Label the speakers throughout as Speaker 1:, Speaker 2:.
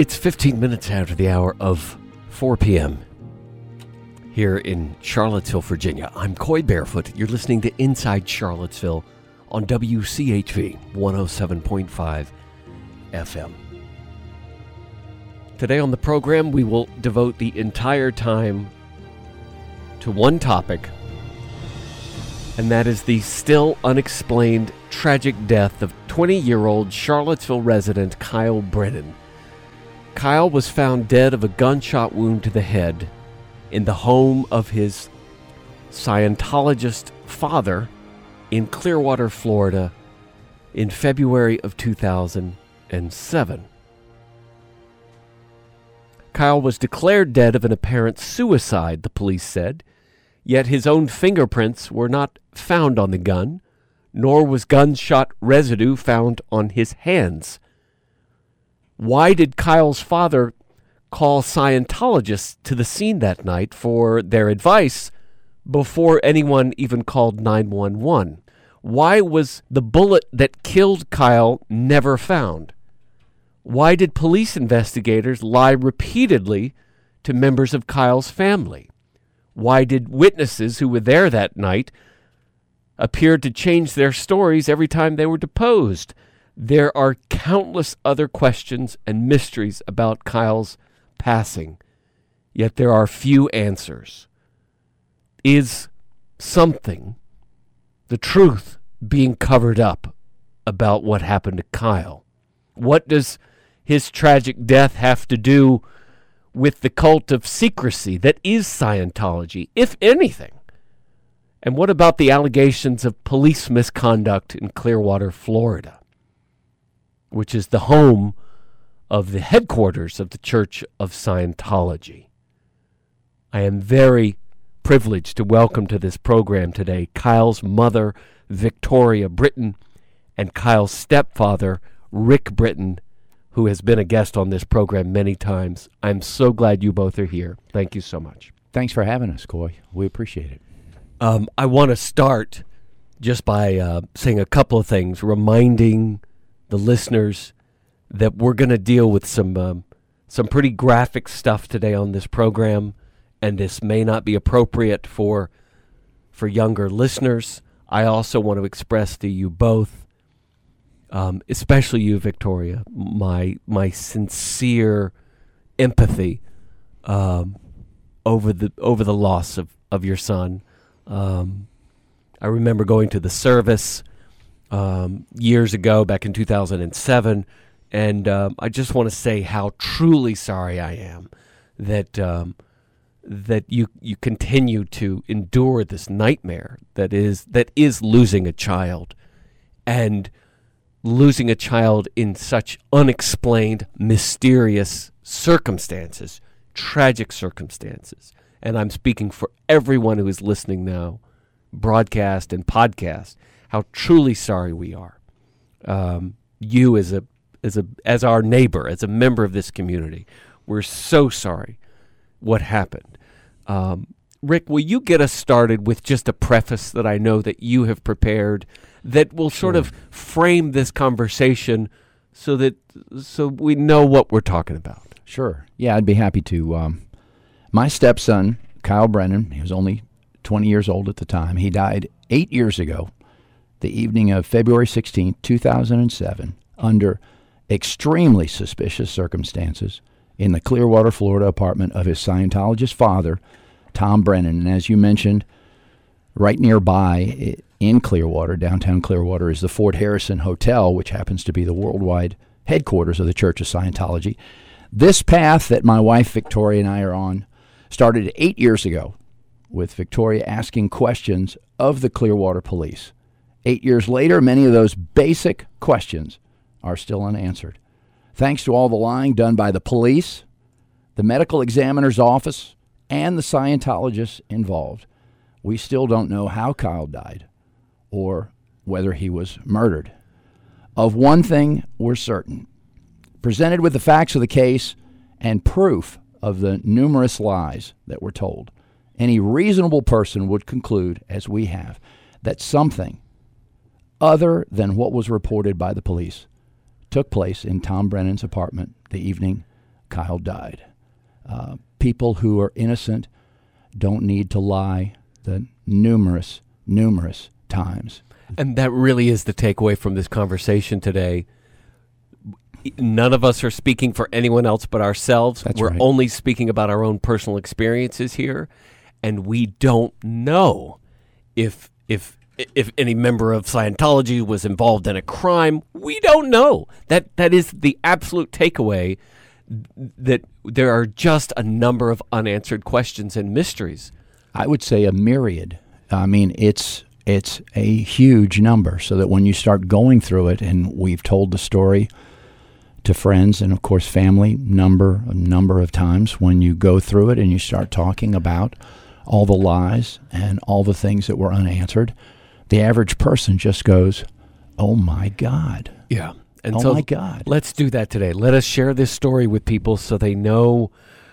Speaker 1: It's 15 minutes after the hour of 4 p.m. here in Charlottesville, Virginia. I'm Coy Barefoot. You're listening to Inside Charlottesville on WCHV 107.5 FM. Today on the program, we will devote the entire time to one topic, and that is the still unexplained tragic death of 20-year-old Charlottesville resident Kyle Brennan. Kyle was found dead of a gunshot wound to the head in the home of his Scientologist father in Clearwater, Florida, in February of 2007. Kyle was declared dead of an apparent suicide, the police said, yet his own fingerprints were not found on the gun, nor was gunshot residue found on his hands. Why did Kyle's father call Scientologists to the scene that night for their advice before anyone even called 911? Why was the bullet that killed Kyle never found? Why did police investigators lie repeatedly to members of Kyle's family? Why did witnesses who were there that night appear to change their stories every time they were deposed? There are countless other questions and mysteries about Kyle's passing, yet there are few answers. Is something, the truth, being covered up about what happened to Kyle? What does his tragic death have to do with the cult of secrecy that is Scientology, if anything? And what about the allegations of police misconduct in Clearwater, Florida, which is the home of the headquarters of the Church of Scientology? I am very privileged to welcome to this program today Kyle's mother, Victoria Britton, and Kyle's stepfather, Rick Britton, who has been a guest on this program many times. I'm so glad you both are here. Thank you so much.
Speaker 2: Thanks for having us, Coy. We appreciate it.
Speaker 1: I want to start just by saying a couple of things, reminding the listeners that we're going to deal with some pretty graphic stuff today on this program, and this may not be appropriate for younger listeners. I also want to express to you both, especially you, Victoria, my sincere empathy over the loss of your son. I remember going to the service years ago, back in 2007, and I just want to say how truly sorry I am that you continue to endure this nightmare that is losing a child, and losing a child in such unexplained, mysterious circumstances, tragic circumstances. And I'm speaking for everyone who is listening now, broadcast and podcast, how truly sorry we are. You as our neighbor, as a member of this community, we're so sorry what happened. Rick, will you get us started with just a preface that I know that you have prepared that will sort of frame this conversation so we know what we're talking about?
Speaker 2: Sure. Yeah, I'd be happy to. My stepson, Kyle Brennan, he was only 20 years old at the time. He died 8 years ago, the evening of February 16, 2007, under extremely suspicious circumstances in the Clearwater, Florida apartment of his Scientologist father, Tom Brennan. And as you mentioned, right nearby in Clearwater, downtown Clearwater, is the Fort Harrison Hotel, which happens to be the worldwide headquarters of the Church of Scientology. This path that my wife Victoria and I are on started 8 years ago with Victoria asking questions of the Clearwater police. 8 years later, many of those basic questions are still unanswered. Thanks to all the lying done by the police, the medical examiner's office, and the Scientologists involved, we still don't know how Kyle died or whether he was murdered. Of one thing we're certain. Presented with the facts of the case and proof of the numerous lies that were told, any reasonable person would conclude, as we have, that something other than what was reported by the police took place in Tom Brennan's apartment the evening Kyle died. People who are innocent don't need to lie the numerous times.
Speaker 1: And that really is the takeaway from this conversation today. None of us are speaking for anyone else but ourselves.
Speaker 2: That's
Speaker 1: We're
Speaker 2: right.
Speaker 1: only speaking about our own personal experiences here, and we don't know if any member of Scientology was involved in a crime. We don't know. That is the absolute takeaway, that there are just a number of unanswered questions and mysteries.
Speaker 2: I would say a myriad. I mean, it's a huge number, so that when you start going through it, and we've told the story to friends and, of course, family a number of times, when you go through it and you start talking about all the lies and all the things that were unanswered, the average person just goes, oh, my God.
Speaker 1: Yeah. And
Speaker 2: Oh,
Speaker 1: so
Speaker 2: my God.
Speaker 1: let's do that today. Let us share this story with people so they know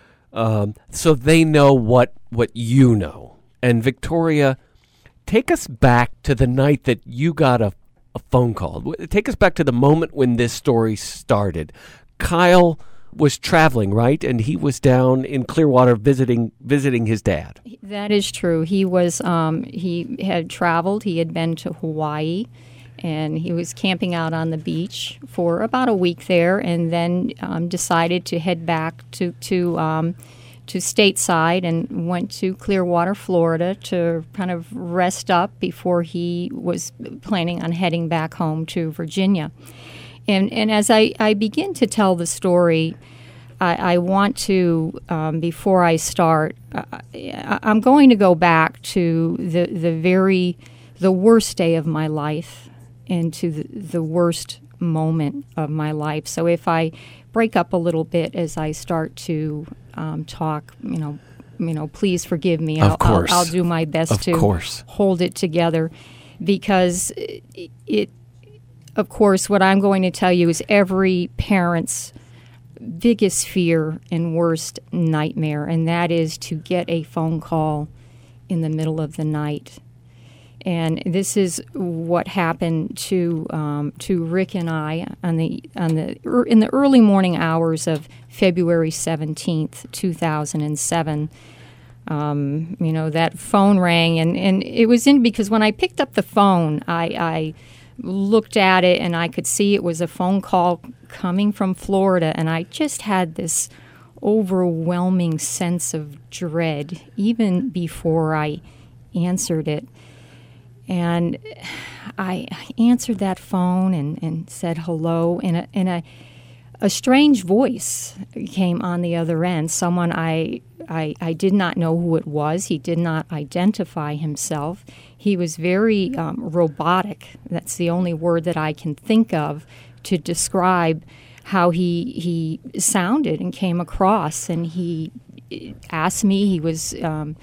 Speaker 1: what you know. And Victoria, take us back to the night that you got a phone call. Take us back to the moment when this story started. Kyle was traveling, right? And he was down in Clearwater visiting his dad.
Speaker 3: That is true. He was he had traveled. He had been to Hawaii, and he was camping out on the beach for about a week there, and then decided to head back to stateside and went to Clearwater, Florida, to kind of rest up before he was planning on heading back home to Virginia. And as I begin to tell the story, I want to, before I start, I'm going to go back to the worst day of my life, and to the worst moment of my life. So if I break up a little bit as I start to talk, please forgive me. I'll do my best to hold it together, because of course, what I'm going to tell you is every parent's biggest fear and worst nightmare, and that is to get a phone call in the middle of the night. And this is what happened to Rick and I in the early morning hours of February 17th, 2007. That phone rang, and it was because when I picked up the phone, I looked at it and I could see it was a phone call coming from Florida, and I just had this overwhelming sense of dread even before I answered it. And I answered that phone and said hello, and a strange voice came on the other end. Someone I did not know who it was. He did not identify himself. He was very robotic. That's the only word that I can think of to describe how he sounded and came across. And he asked me, he was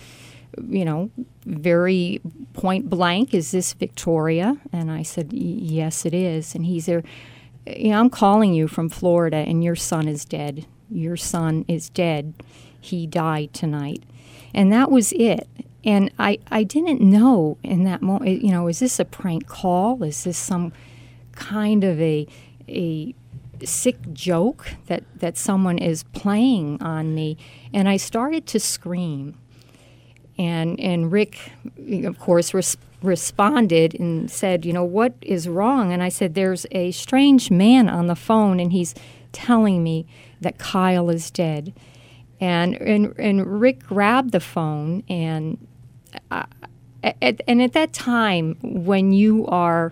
Speaker 3: very point blank, "Is this Victoria?" And I said, "Yes, it is." And he's there, "I'm calling you from Florida, and your son is dead. Your son is dead. He died tonight." And that was it. And I didn't know in that moment, is this a prank call? Is this some kind of a sick joke that someone is playing on me? And I started to scream. And Rick, of course, responded and said, "What is wrong?" And I said, "There's a strange man on the phone, and he's telling me that Kyle is dead." And Rick grabbed the phone, and at that time, when you are,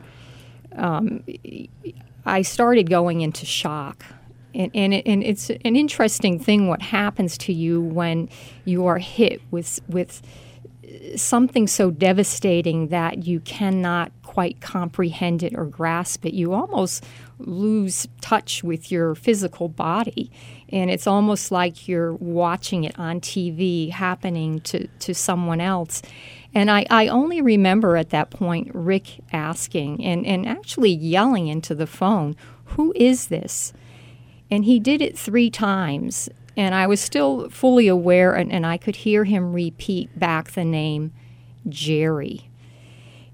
Speaker 3: I started going into shock. And it's an interesting thing what happens to you when you are hit with something so devastating that you cannot quite comprehend it or grasp it. You almost lose touch with your physical body, and it's almost like you're watching it on TV happening to someone else. And I only remember at that point Rick asking and actually yelling into the phone, "Who is this?" And he did it 3 times, and I was still fully aware, and I could hear him repeat back the name Jerry.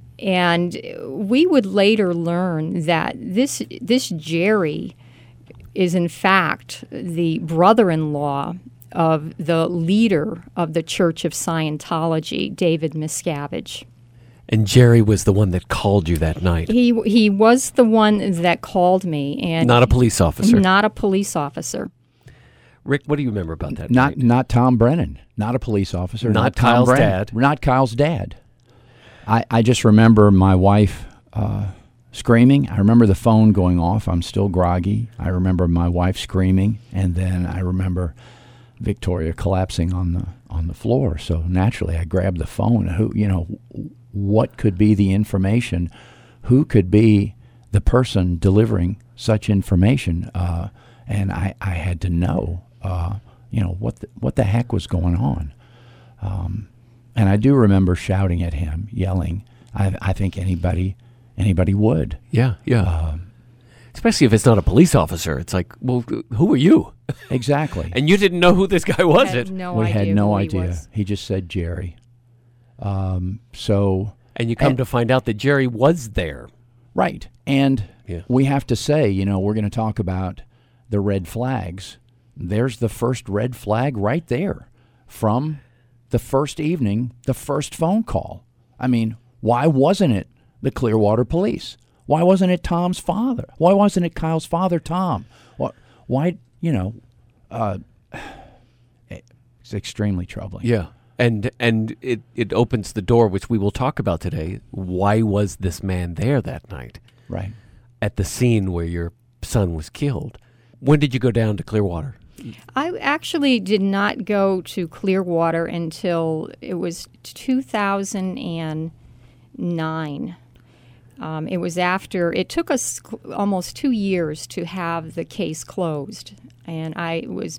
Speaker 3: And we would later learn that this Jerry is in fact the brother-in-law of the leader of the Church of Scientology, David Miscavige.
Speaker 1: And Jerry was the one that called you that night.
Speaker 3: He was the one that called me, and
Speaker 1: Not a police officer.
Speaker 3: Not a police officer.
Speaker 1: Rick, what do you remember about that night?
Speaker 2: Not Tom Brennan, not a police officer.
Speaker 1: Not
Speaker 2: Tom
Speaker 1: Kyle's
Speaker 2: Brennan,
Speaker 1: dad.
Speaker 2: Not Kyle's dad. I just remember my wife screaming. I remember the phone going off. I'm still groggy. I remember my wife screaming, and then I remember Victoria collapsing on the floor. So naturally, I grabbed the phone. What could be the information? Who could be the person delivering such information? And I had to know, what the heck was going on. And I do remember shouting at him, yelling. I think anybody would.
Speaker 1: Yeah. Especially if it's not a police officer. It's like, well, who are you?
Speaker 2: Exactly.
Speaker 1: And you didn't know who this guy was.
Speaker 3: I had no
Speaker 2: We
Speaker 3: idea
Speaker 2: had no
Speaker 3: who
Speaker 2: idea.
Speaker 3: He
Speaker 2: He just said Jerry.
Speaker 1: And you come to find out that Jerry was there.
Speaker 2: Right. And
Speaker 1: Yeah.
Speaker 2: we have to say, we're going to talk about the red flags. There's the first red flag right there from the first evening, the first phone call. I mean, why wasn't it the Clearwater Police? Why wasn't it Tom's father? Why wasn't it Kyle's father, Tom? Why, it's extremely troubling.
Speaker 1: Yeah. And it opens the door, which we will talk about today. Why was this man there that night?
Speaker 2: Right.
Speaker 1: At the scene where your son was killed. When did you go down to Clearwater?
Speaker 3: I actually did not go to Clearwater until it was 2009. It was after, it took us almost 2 years to have the case closed. And I was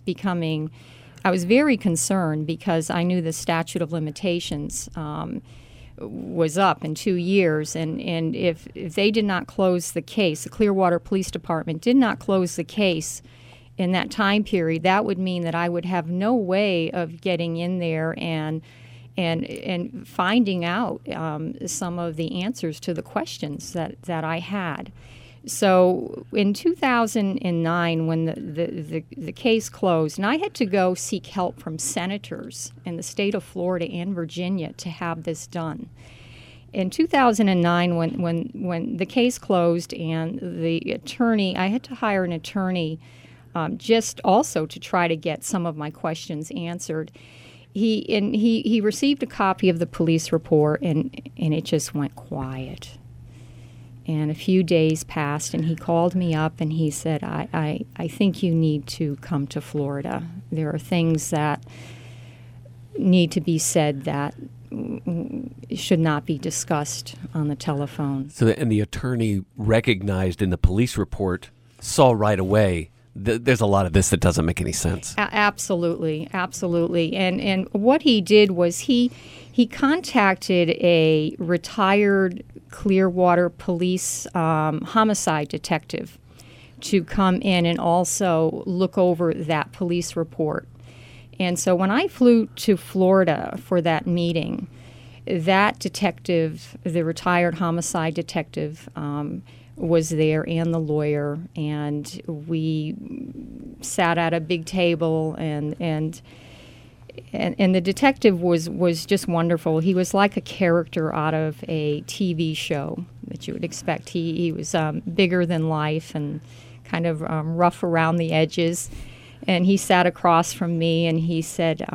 Speaker 3: very concerned because I knew the statute of limitations was up in 2 years. And if they did not close the case, the Clearwater Police Department did not close the case in that time period, that would mean that I would have no way of getting in there and finding out some of the answers to the questions that I had. So in 2009, when the case closed, and I had to go seek help from senators in the state of Florida and Virginia to have this done. In 2009, when the case closed and the attorney, I had to hire an attorney just also to try to get some of my questions answered. He received a copy of the police report, and it just went quiet. And a few days passed, and he called me up, and he said, I think you need to come to Florida. There are things that need to be said that should not be discussed on the telephone.
Speaker 1: And the attorney recognized in the police report, saw right away, there's a lot of this that doesn't make any sense.
Speaker 3: Absolutely. And what he did was he contacted a retired Clearwater police homicide detective to come in and also look over that police report. And so when I flew to Florida for that meeting, that detective, the retired homicide detective, was there, and the lawyer, and we sat at a big table, and the detective was just wonderful. He was like a character out of a TV show that you would expect. He was bigger than life and kind of rough around the edges, and he sat across from me, and he said,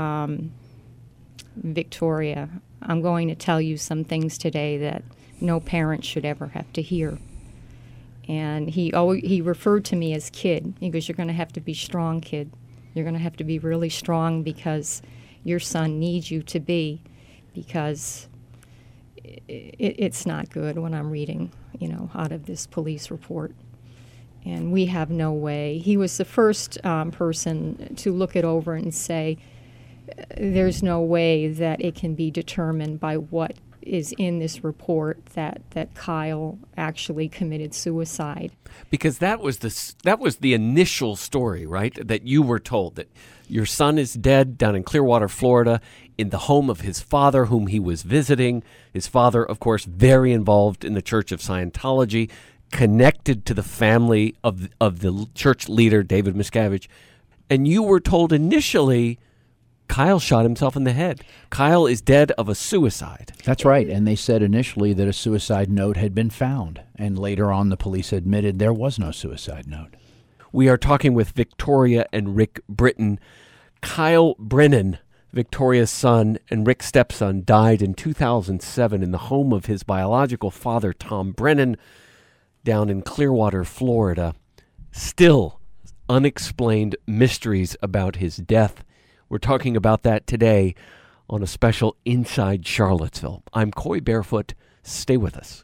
Speaker 3: Victoria, I'm going to tell you some things today that no parent should ever have to hear. And he referred to me as kid. He goes, you're going to have to be strong, kid. You're going to have to be really strong because your son needs you to be, because it's not good when I'm reading, out of this police report. And we have no way. He was the first person to look it over and say, there's no way that it can be determined by what is in this report that Kyle actually committed suicide.
Speaker 1: Because that was the initial story, right? That you were told that your son is dead down in Clearwater, Florida, in the home of his father, whom he was visiting. His father, of course, very involved in the Church of Scientology. connected to the family of the church leader, David Miscavige, and you were told initially Kyle shot himself in the head. Kyle is dead of a suicide.
Speaker 2: That's right, and they said initially that a suicide note had been found, and later on the police admitted there was no suicide note.
Speaker 1: We are talking with Victoria and Rick Britton. Kyle Brennan, Victoria's son and Rick's stepson, died in 2007 in the home of his biological father, Tom Brennan, down in Clearwater, Florida. Still unexplained mysteries about his death. We're talking about that today on a special Inside Charlottesville. I'm Coy Barefoot. Stay with us.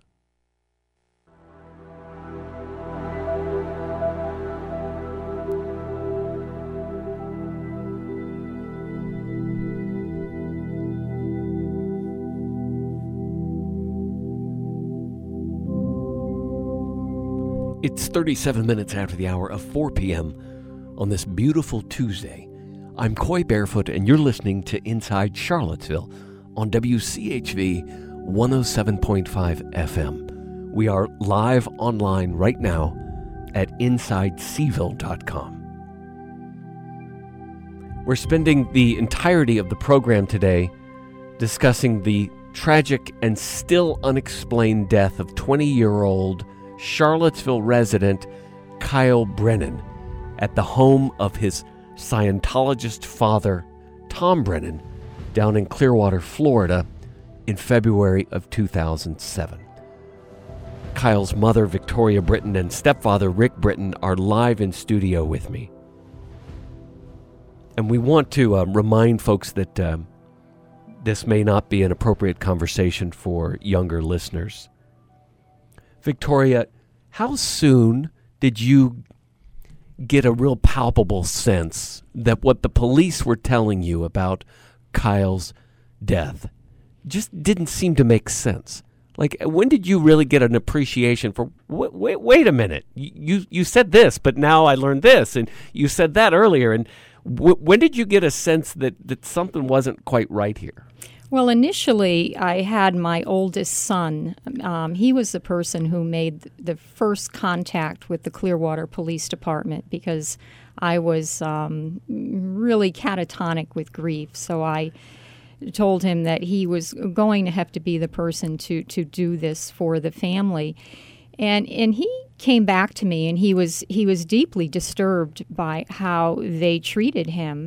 Speaker 1: It's 37 minutes after the hour of 4 p.m. on this beautiful Tuesday. I'm Coy Barefoot, and you're listening to Inside Charlottesville on WCHV 107.5 FM. We are live online right now at InsideSeaville.com. We're spending the entirety of the program today discussing the tragic and still unexplained death of 20-year-old Charlottesville resident Kyle Brennan at the home of his Scientologist father, Tom Brennan, down in Clearwater, Florida, in February of 2007. Kyle's mother, Victoria Britton, and stepfather, Rick Britton, are live in studio with me. And we want to remind folks that this may not be an appropriate conversation for younger listeners. Victoria, how soon did you get a real palpable sense that what the police were telling you about Kyle's death just didn't seem to make sense? Like, when did you really get an appreciation for, wait a minute, you said this, but now I learned this, and you said that earlier, and when did you get a sense that something wasn't quite right here?
Speaker 3: Well, initially, I had my oldest son. He was the person who made the first contact with the Clearwater Police Department because I was really catatonic with grief. So I told him that he was going to have to be the person to do this for the family. And he came back to me, and he was deeply disturbed by how they treated him.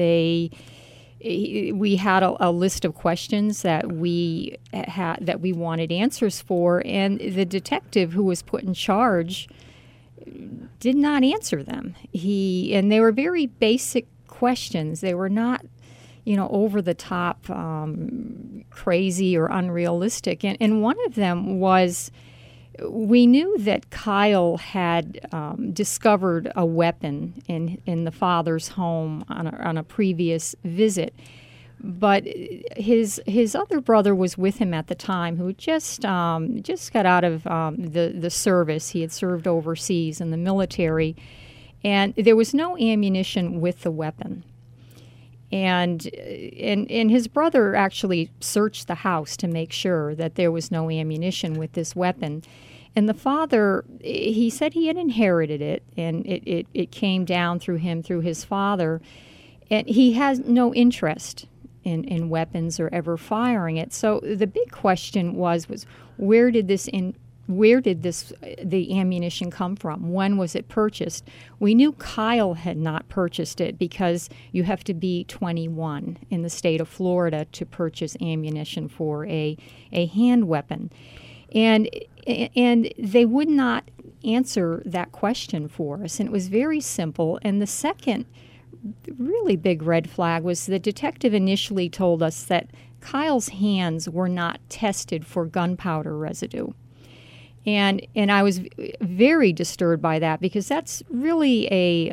Speaker 3: We had a list of questions that we wanted answers for, and the detective who was put in charge did not answer them. And they were very basic questions. They were not, over the top, crazy or unrealistic. And one of them was, we knew that Kyle had discovered a weapon in the father's home on a previous visit, but his other brother was with him at the time, who just got out of the service. He had served overseas in the military, and there was no ammunition with the weapon. And his brother actually searched the house to make sure that there was no ammunition with this weapon. And the father, he said he had inherited it, and it came down through his father. And he has no interest in weapons or ever firing it. So the big question was where did the ammunition come from? When was it purchased? We knew Kyle had not purchased it because you have to be 21 in the state of Florida to purchase ammunition for a hand weapon. And they would not answer that question for us, and it was very simple. And the second really big red flag was the detective initially told us that Kyle's hands were not tested for gunpowder residue. And I was very disturbed by that because that's really a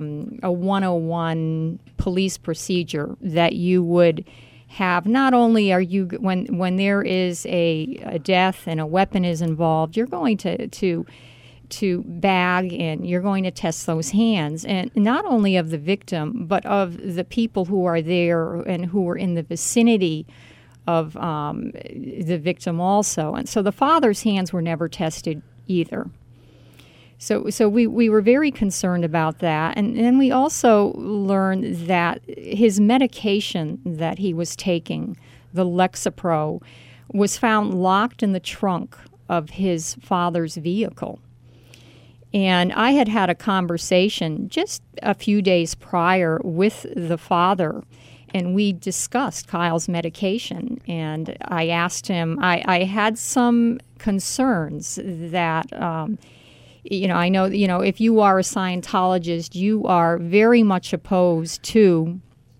Speaker 3: 101 police procedure that you would have. Not only are you, when there is a death and a weapon is involved, you're going to bag and you're going to test those hands, and not only of the victim but of the people who are there and who are in the vicinity of the victim also. And so the father's hands were never tested either. So we were very concerned about that. And then we also learned that his medication that he was taking, the Lexapro, was found locked in the trunk of his father's vehicle. And I had a conversation just a few days prior with the father, and we discussed Kyle's medication. And I asked him, I had some concerns that, I know, if you are a Scientologist, you are very much opposed to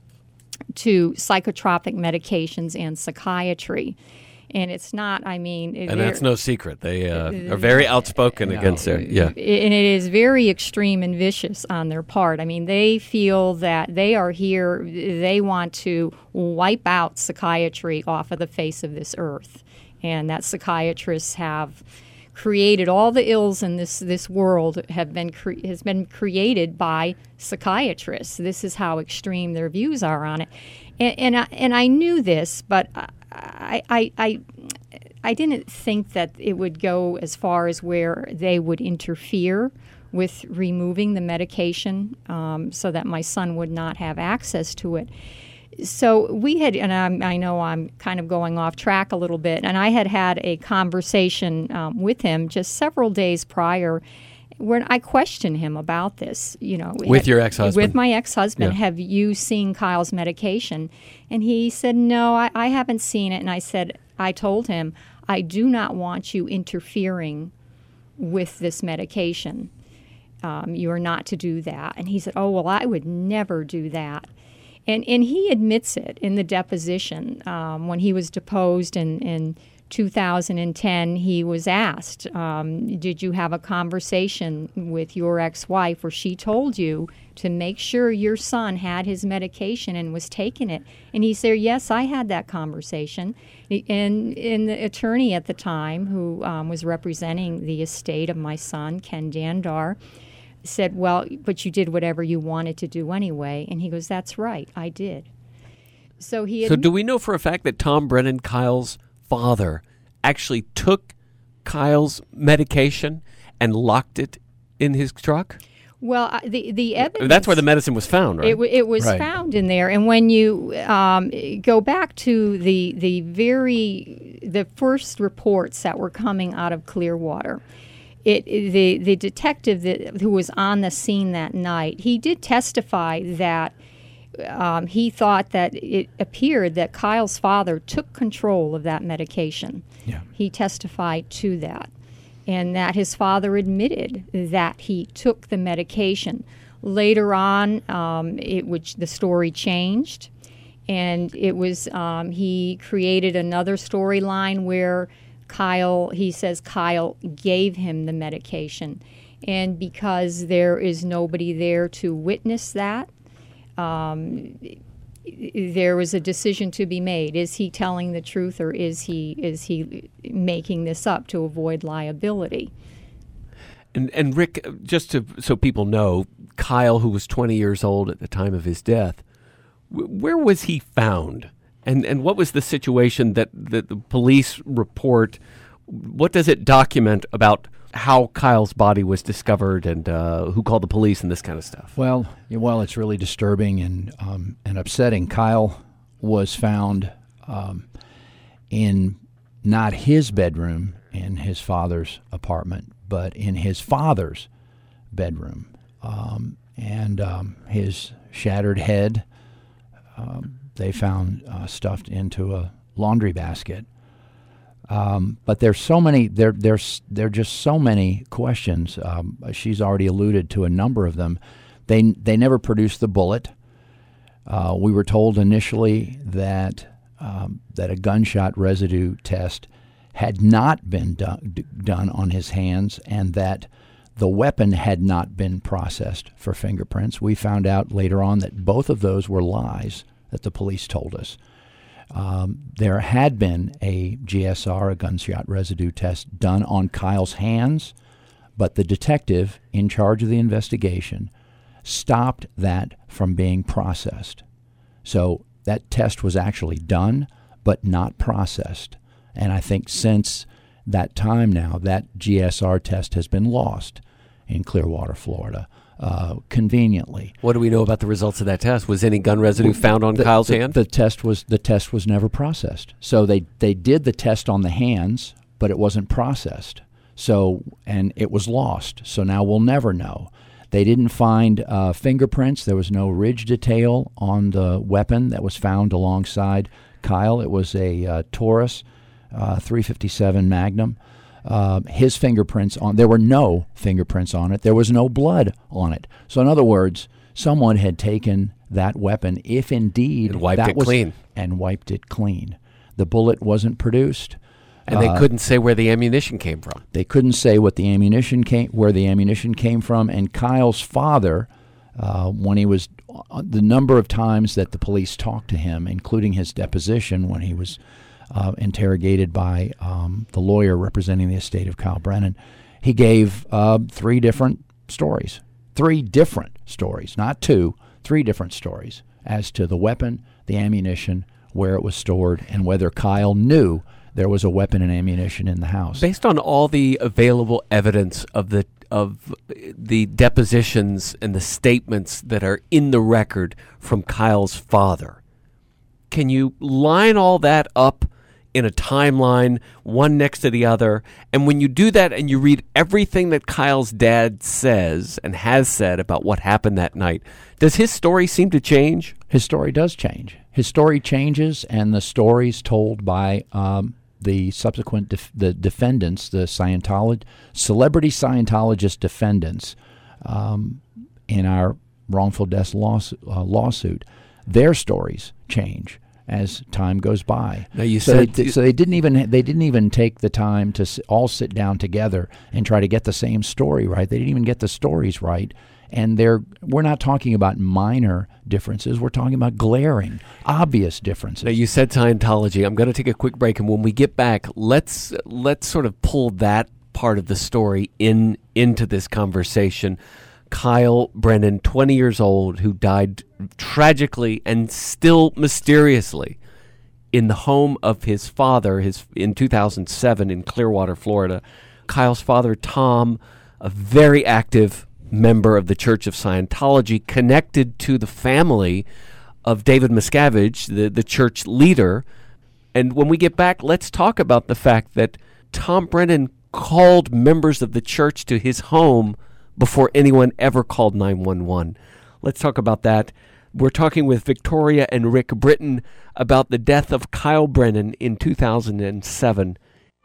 Speaker 3: psychotropic medications and psychiatry. And it's not,
Speaker 1: and that's no secret. They are very outspoken against it. Yeah.
Speaker 3: And it is very extreme and vicious on their part. They feel that they are here, they want to wipe out psychiatry off of the face of this earth. And that psychiatrists have created all the ills in this world has been created by psychiatrists. This is how extreme their views are on it. And I knew this, but I didn't think that it would go as far as where they would interfere with removing the medication so that my son would not have access to it. So we had, and I know I'm kind of going off track a little bit, and I had a conversation with him just several days prior when I questioned him about this,
Speaker 1: With your ex-husband?
Speaker 3: With my ex-husband.
Speaker 1: Yeah.
Speaker 3: Have you seen Kyle's medication? And he said, no, I haven't seen it. And I told him, I do not want you interfering with this medication. You are not to do that. And he said, oh, well, I would never do that. And he admits it in the deposition. When he was deposed in 2010, he was asked, did you have a conversation with your ex-wife where she told you to make sure your son had his medication and was taking it? And he said, yes, I had that conversation. And the attorney at the time, who was representing the estate of my son, Ken Dandar, said, well, but you did whatever you wanted to do anyway. And he goes, that's right, I did. So
Speaker 1: do we know for a fact that Tom Brennan, Kyle's father, actually took Kyle's medication and locked it in his truck?
Speaker 3: Well, the evidence...
Speaker 1: That's where the medicine was found, right?
Speaker 3: It was found in there. And when you go back to the first reports that were coming out of Clearwater, the detective who was on the scene that night, he did testify that he thought that it appeared that Kyle's father took control of that medication.
Speaker 2: Yeah.
Speaker 3: He testified to that, and that his father admitted that he took the medication. Later on, the story changed, and it was he created another storyline where he says Kyle gave him the medication, and because there is nobody there to witness that, there was a decision to be made. Is he telling the truth, or is he making this up to avoid liability?
Speaker 1: And Rick, so people know, Kyle, who was 20 years old at the time of his death, where was he found? And what was the situation that the police report? What does it document about how Kyle's body was discovered and who called the police and this kind of stuff?
Speaker 2: Well, it's really disturbing and upsetting. Kyle was found in not his bedroom in his father's apartment, but in his father's bedroom. And his shattered head, they found stuffed into a laundry basket. But there's so many. There are just so many questions. She's already alluded to a number of them. They never produced the bullet. We were told initially that a gunshot residue test had not been done on his hands, and that the weapon had not been processed for fingerprints. We found out later on that both of those were lies that the police told us. There had been a GSR, a gunshot residue test, done on Kyle's hands, but the detective in charge of the investigation stopped that from being processed. So that test was actually done, but not processed. And I think since that time now, that GSR test has been lost. in Clearwater, Florida. Conveniently,
Speaker 1: What do we know about the results of that test? Was any gun residue found on Kyle's hand?
Speaker 2: the test was never processed. So they did the test on the hands, but it wasn't processed. So, and it was lost. So now we'll never know. They didn't find fingerprints. There was no ridge detail on the weapon that was found alongside Kyle. It was a Taurus 357 Magnum. His fingerprints on, there were no fingerprints on it. There was no blood on it. So in other words, someone had taken that weapon, if indeed
Speaker 1: And wiped it clean.
Speaker 2: and wiped it clean. The bullet wasn't produced.
Speaker 1: And they couldn't say where the ammunition came from.
Speaker 2: They couldn't say where the ammunition came from. And Kyle's father, when he was, the number of times that the police talked to him, including his deposition when he was interrogated by the lawyer representing the estate of Kyle Brennan, he gave three different stories. Not two, three different stories as to the weapon, the ammunition, where it was stored, and whether Kyle knew there was a weapon and ammunition in the house.
Speaker 1: Based on all the available evidence of the depositions and the statements that are in the record from Kyle's father, can you line all that up in a timeline, one next to the other? And when you do that and you read everything that Kyle's dad says and has said about what happened that night, does his story seem to change?
Speaker 2: His story does change. His story changes, and the stories told by the subsequent the defendants, the celebrity Scientologist defendants in our wrongful death lawsuit, their stories change as time goes by.
Speaker 1: Now you
Speaker 2: so
Speaker 1: said
Speaker 2: they didn't even take the time to all sit down together and try to get the same story right. They didn't even get the stories right. And we're not talking about minor differences. We're talking about glaring, obvious differences.
Speaker 1: Now you said Scientology. I'm going to take a quick break, and when we get back, let's sort of pull that part of the story into this conversation. Kyle Brennan, 20 years old, who died tragically and still mysteriously in the home of his father in 2007 in Clearwater, Florida. Kyle's father, Tom, a very active member of the Church of Scientology, connected to the family of David Miscavige, the church leader. And when we get back, let's talk about the fact that Tom Brennan called members of the church to his home before anyone ever called 911. Let's talk about that. We're talking with Victoria and Rick Britton about the death of Kyle Brennan in 2007.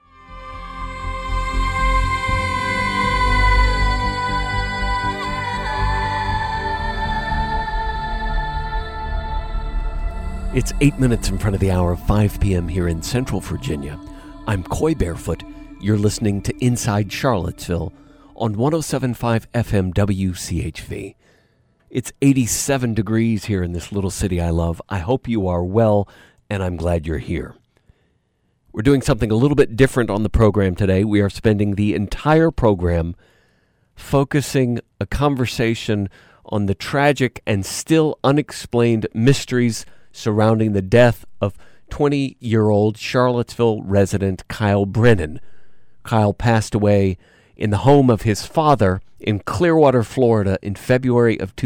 Speaker 1: It's 8 minutes in front of the hour of 5 p.m. here in Central Virginia. I'm Coy Barefoot. You're listening to Inside Charlottesville on 107.5 FM WCHV. It's 87 degrees here in this little city I love. I hope you are well, and I'm glad you're here. We're doing something a little bit different on the program today. We are spending the entire program focusing a conversation on the tragic and still unexplained mysteries surrounding the death of 20-year-old Charlottesville resident Kyle Brennan. Kyle passed away in the home of his father in Clearwater, Florida in February of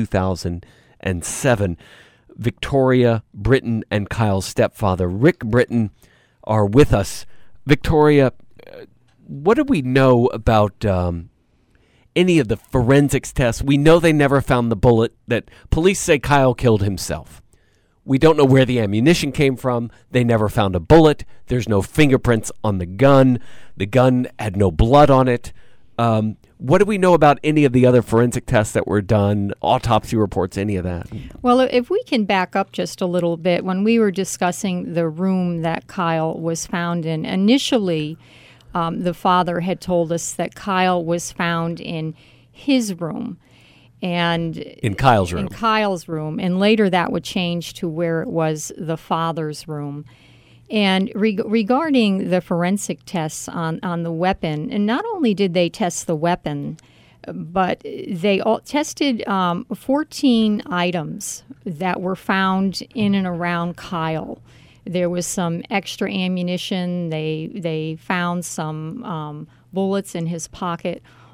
Speaker 1: 2007. Victoria Britton and Kyle's stepfather, Rick Britton, are with us. Victoria, what do we know about any of the forensics tests? We know they never found the bullet, that police say Kyle killed himself. We don't know where the ammunition came from. They never found a bullet. There's no fingerprints on the gun. The gun had no blood on it. What do we know about any of the other forensic tests that were done, autopsy reports, any of that?
Speaker 3: Well, if we can back up just a little bit, when we were discussing the room that Kyle was found in, initially the father had told us that Kyle was found in his room. And
Speaker 1: in Kyle's room.
Speaker 3: In Kyle's room. And later that would change to where it was the father's room. And regarding the forensic tests on the weapon, and not only did they test the weapon, but they all tested 14 items that were found in and around Kyle. There was some extra ammunition. They found some bullets in his pocket.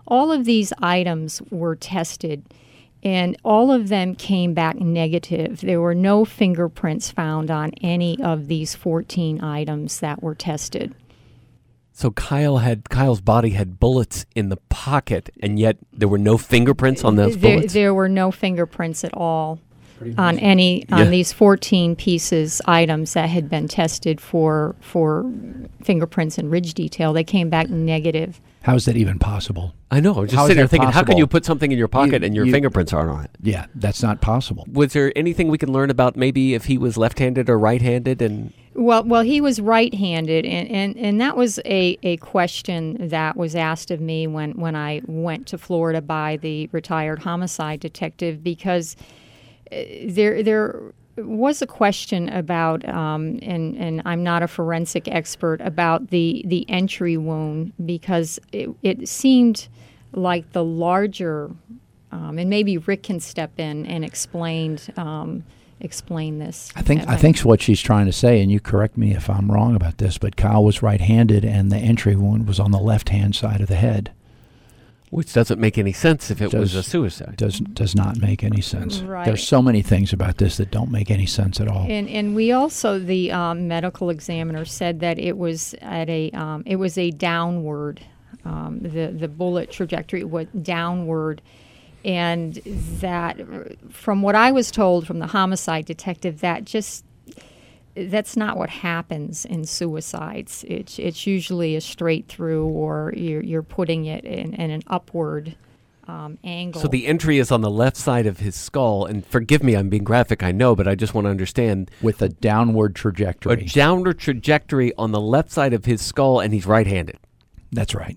Speaker 3: all of these items were tested, and all of them came back negative. There were no fingerprints found on any of these 14 items that were tested.
Speaker 1: So Kyle's body had bullets in the pocket, and yet there were no fingerprints on those bullets?
Speaker 3: There were no fingerprints at all on these 14 items that had been tested for fingerprints and ridge detail. They came back negative.
Speaker 2: How is that even possible?
Speaker 1: I know. I'm just sitting there thinking, how can you put something in your pocket and your fingerprints aren't on it?
Speaker 2: Yeah, that's not possible.
Speaker 1: Was there anything we can learn about maybe if he was left-handed or right-handed? And
Speaker 3: Well, he was right-handed, and that was a question that was asked of me when I went to Florida by the retired homicide detective, because there was a question about, and I'm not a forensic expert, about the entry wound, because it seemed like the larger, and maybe Rick can step in and explain this.
Speaker 2: I think what she's trying to say, and you correct me if I'm wrong about this, but Kyle was right-handed, and the entry wound was on the left-hand side of the head.
Speaker 1: Which doesn't make any sense if it was a suicide.
Speaker 2: Does not make any sense.
Speaker 3: Right.
Speaker 2: There's so many things about this that don't make any sense at all.
Speaker 3: And we also, the medical examiner said that it was a downward, the bullet trajectory went downward, and that, from what I was told from the homicide detective, that's not what happens in suicides. It's usually a straight through, or you're putting it in an upward angle.
Speaker 1: So the entry is on the left side of his skull, and forgive me, I'm being graphic, I know, but I just want to understand.
Speaker 2: With a downward trajectory.
Speaker 1: A downward trajectory on the left side of his skull, and he's right-handed.
Speaker 2: That's right.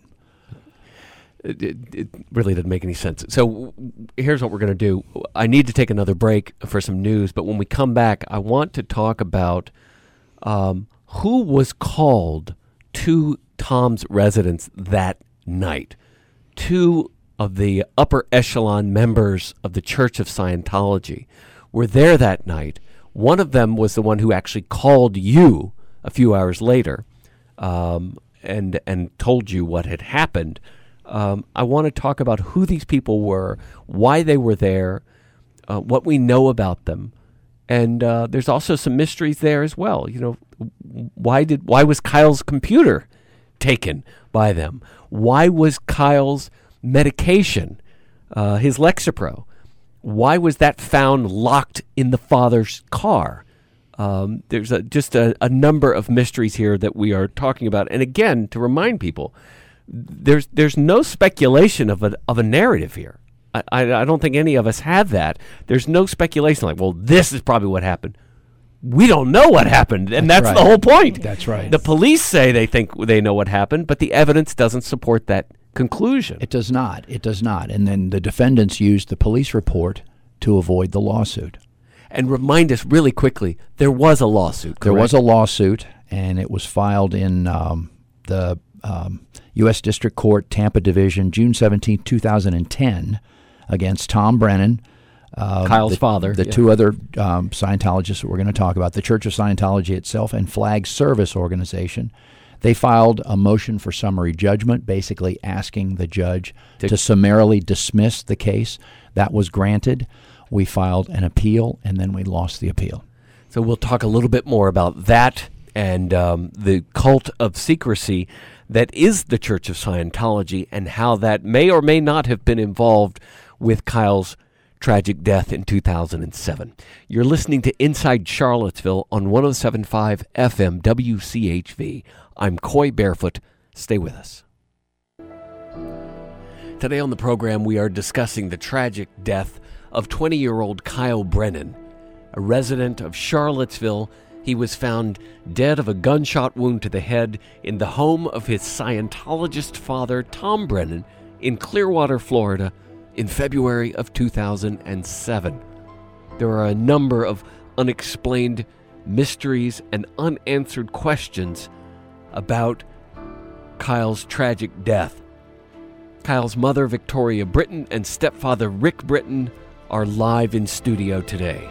Speaker 1: It really didn't make any sense. So here's what we're going to do. I need to take another break for some news, but when we come back, I want to talk about who was called to Tom's residence that night. Two of the upper echelon members of the Church of Scientology were there that night. One of them was the one who actually called you a few hours later and told you what had happened. I want to talk about who these people were, why they were there, what we know about them, and there's also some mysteries there as well. You know, why was Kyle's computer taken by them? Why was Kyle's medication, his Lexapro, why was that found locked in the father's car? There's just a number of mysteries here that we are talking about, and again, to remind people, there's no speculation of a narrative here. I don't think any of us have that. There's no speculation like, well, this is probably what happened. We don't know what happened, and that's
Speaker 2: right.
Speaker 1: The whole point.
Speaker 2: That's right.
Speaker 1: The police say they think they know what happened, but the evidence doesn't support that conclusion.
Speaker 2: It does not. It does not. And then the defendants used the police report to avoid the lawsuit.
Speaker 1: And remind us really quickly, there was a lawsuit, correct?
Speaker 2: There was a lawsuit, and it was filed in the U.S. District Court, Tampa Division, June 17, 2010, against Tom Brennan,
Speaker 1: Kyle's father.
Speaker 2: The two other Scientologists that we're going to talk about, the Church of Scientology itself and Flag Service Organization. They filed a motion for summary judgment, basically asking the judge to summarily dismiss the case. That was granted. We filed an appeal, and then we lost the appeal.
Speaker 1: So we'll talk a little bit more about that and the cult of secrecy that is the Church of Scientology, and how that may or may not have been involved with Kyle's tragic death in 2007. You're listening to Inside Charlottesville on 107.5 FM WCHV. I'm Coy Barefoot. Stay with us. Today on the program, we are discussing the tragic death of 20-year-old Kyle Brennan, a resident of Charlottesville. He was found dead of a gunshot wound to the head in the home of his Scientologist father, Tom Brennan, in Clearwater, Florida, in February of 2007. There are a number of unexplained mysteries and unanswered questions about Kyle's tragic death. Kyle's mother, Victoria Britton, and stepfather, Rick Britton, are live in studio today.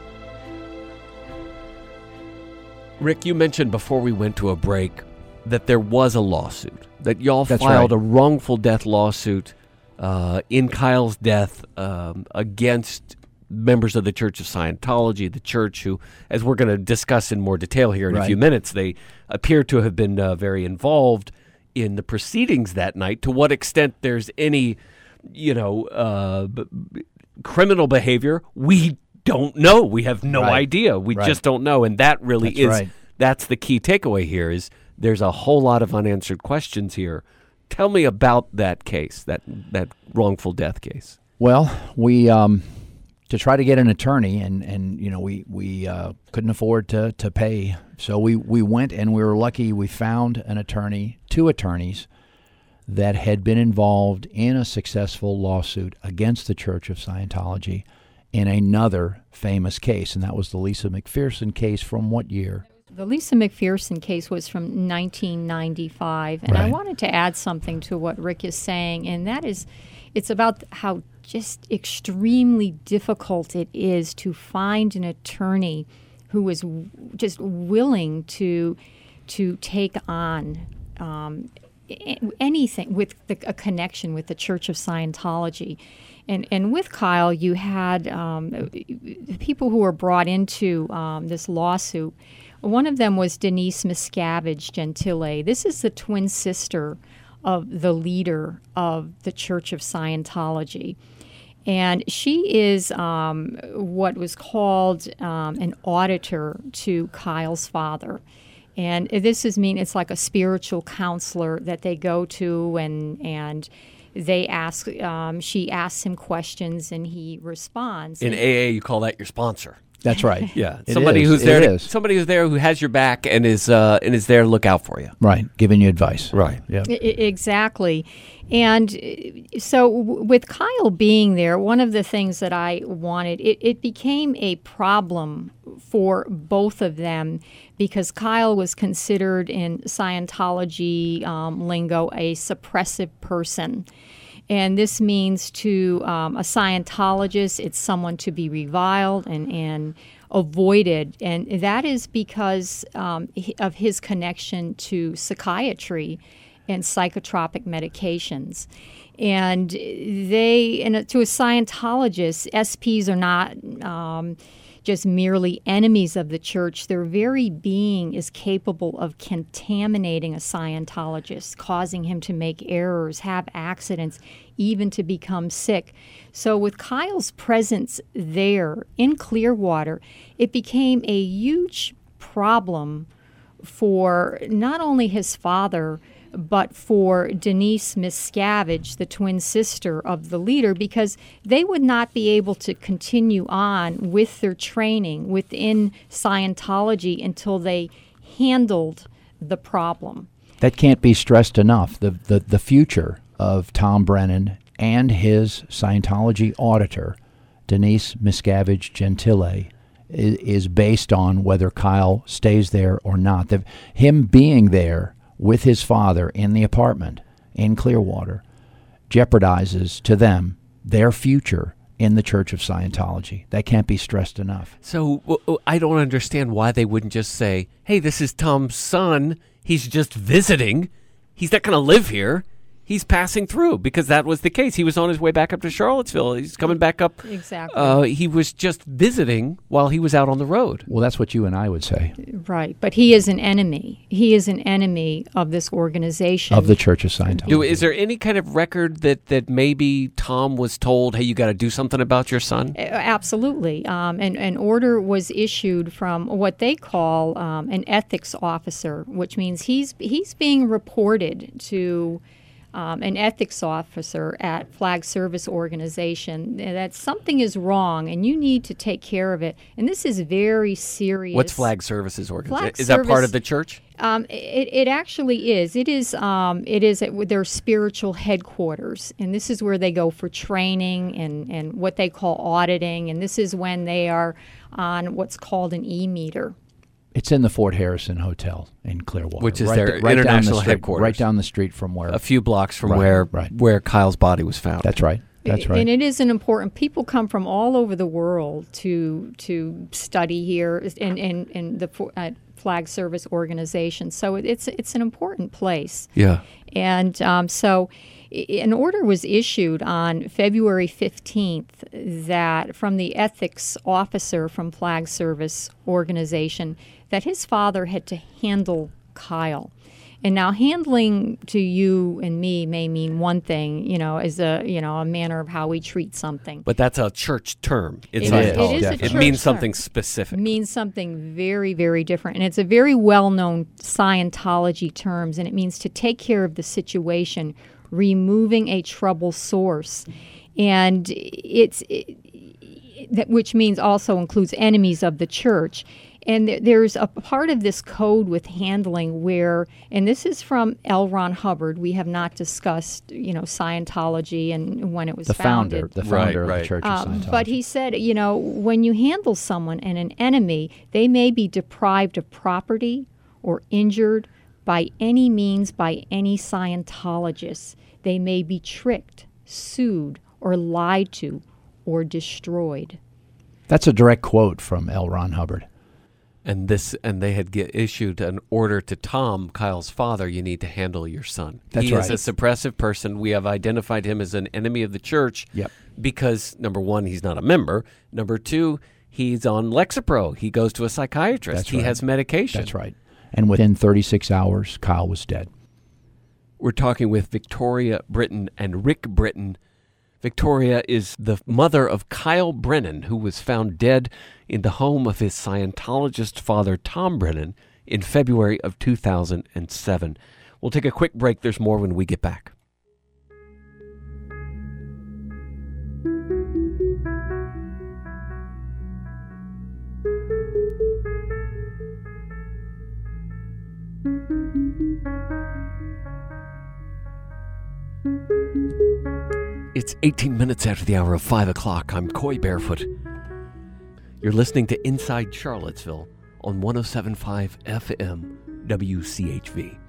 Speaker 1: Rick, you mentioned before we went to a break that there was a lawsuit, that y'all filed a wrongful death lawsuit in Kyle's death against members of the Church of Scientology, the church who, as we're going to discuss in more detail here in a few minutes, they appear to have been very involved in the proceedings that night. To what extent there's any, criminal behavior, we don't know. We have no idea. We just don't know. And that really that's the key takeaway here is there's a whole lot of unanswered questions here. Tell me about that case, that wrongful death case.
Speaker 2: Well, we to try to get an attorney, and we couldn't afford to pay, so we went, and we were lucky. We found an attorney, two attorneys, that had been involved in a successful lawsuit against the Church of Scientology in another famous case, and that was the Lisa McPherson case from what year?
Speaker 3: The Lisa McPherson case was from 1995, and I wanted to add something to what Rick is saying, and that is it's about how just extremely difficult it is to find an attorney who is just willing to take on anything with a connection with the Church of Scientology. And with Kyle, you had people who were brought into this lawsuit. One of them was Denise Miscavige Gentile. This is the twin sister of the leader of the Church of Scientology. And she is what was called an auditor to Kyle's father. And it's like a spiritual counselor that they go to, and they ask, she asks him questions, and he responds.
Speaker 1: In AA, you call that your sponsor.
Speaker 2: That's right.
Speaker 1: Yeah, somebody who's there. Somebody who's there who has your back and is there to look out for you.
Speaker 2: Right, giving you advice.
Speaker 1: Right.
Speaker 2: Yeah.
Speaker 3: Exactly. And so with Kyle being there, one of the things that I wanted, it became a problem for both of them because Kyle was considered in Scientology lingo a suppressive person. And this means to a Scientologist, it's someone to be reviled and avoided. And that is because of his connection to psychiatry and psychotropic medications. And to a Scientologist, SPs are not just merely enemies of the church. Their very being is capable of contaminating a Scientologist, causing him to make errors, have accidents, even to become sick. So with Kyle's presence there in Clearwater, it became a huge problem for not only his father, but for Denise Miscavige, the twin sister of the leader, because they would not be able to continue on with their training within Scientology until they handled the problem.
Speaker 2: That can't be stressed enough. The future of Tom Brennan and his Scientology auditor, Denise Miscavige Gentile, is based on whether Kyle stays there or not. Him being there with his father in the apartment in Clearwater jeopardizes to them their future in the Church of Scientology. That can't be stressed enough.
Speaker 1: So I don't understand why they wouldn't just say, hey, this is Tom's son. He's just visiting. He's not going to live here. He's passing through, because that was the case. He was on his way back up to Charlottesville. He's coming back up.
Speaker 3: Exactly.
Speaker 1: He was just visiting while he was out on the road.
Speaker 2: Well, that's what you and I would say.
Speaker 3: Right. But he is an enemy. He is an enemy of this organization.
Speaker 2: Of the Church of Scientology.
Speaker 1: Is there any kind of record that maybe Tom was told, hey, you got to do something about your son?
Speaker 3: Absolutely. An order was issued from what they call an ethics officer, which means he's being reported to an ethics officer at Flag Service Organization that something is wrong and you need to take care of it. And this is very serious.
Speaker 1: What's Flag Services Organization? Is
Speaker 3: Service,
Speaker 1: that part of the church?
Speaker 3: It actually is. It is at their spiritual headquarters, and this is where they go for training and what they call auditing. And this is when they are on what's called an E-meter.
Speaker 2: It's in the Fort Harrison Hotel in Clearwater,
Speaker 1: which is their international headquarters,
Speaker 2: right down the street from where
Speaker 1: a few blocks from where Kyle's body was found.
Speaker 2: That's right. That's right.
Speaker 3: And it is an important. People come from all over the world to study here, and flag service organization. So it's an important place.
Speaker 1: Yeah.
Speaker 3: And so an order was issued on February 15th that from the ethics officer from Flag Service Organization that his father had to handle Kyle. And now handling to you and me may mean one thing, as a manner of how we treat something.
Speaker 1: But that's a church term.
Speaker 3: It is a
Speaker 1: It
Speaker 3: church
Speaker 1: means
Speaker 3: term.
Speaker 1: something specific.
Speaker 3: It means something very, very different. And it's a very well-known Scientology terms, and it means to take care of the situation, removing a trouble source. And which means also includes enemies of the church. And there's a part of this code with handling where, and this is from L. Ron Hubbard. We have not discussed, Scientology and when it was founded.
Speaker 2: The founder of
Speaker 1: Right.
Speaker 2: the Church of Scientology.
Speaker 3: But he said, when you handle someone and an enemy, they may be deprived of property or injured by any means by any Scientologist. They may be tricked, sued, or lied to, or destroyed.
Speaker 2: That's a direct quote from L. Ron Hubbard.
Speaker 1: And they had issued an order to Tom, Kyle's father, you need to handle your son.
Speaker 2: That's
Speaker 1: he
Speaker 2: right.
Speaker 1: is a suppressive person. We have identified him as an enemy of the church because, number one, he's not a member. Number two, he's on Lexapro. He goes to a psychiatrist.
Speaker 2: That's
Speaker 1: he
Speaker 2: right.
Speaker 1: has medication.
Speaker 2: That's right. And within 36 hours, Kyle was dead.
Speaker 1: We're talking with Victoria Britton and Rick Britton. Victoria is the mother of Kyle Brennan, who was found dead in the home of his Scientologist father, Tom Brennan, in February of 2007. We'll take a quick break. There's more when we get back. It's 18 minutes after the hour of 5 o'clock. I'm Coy Barefoot. You're listening to Inside Charlottesville on 107.5 FM WCHV.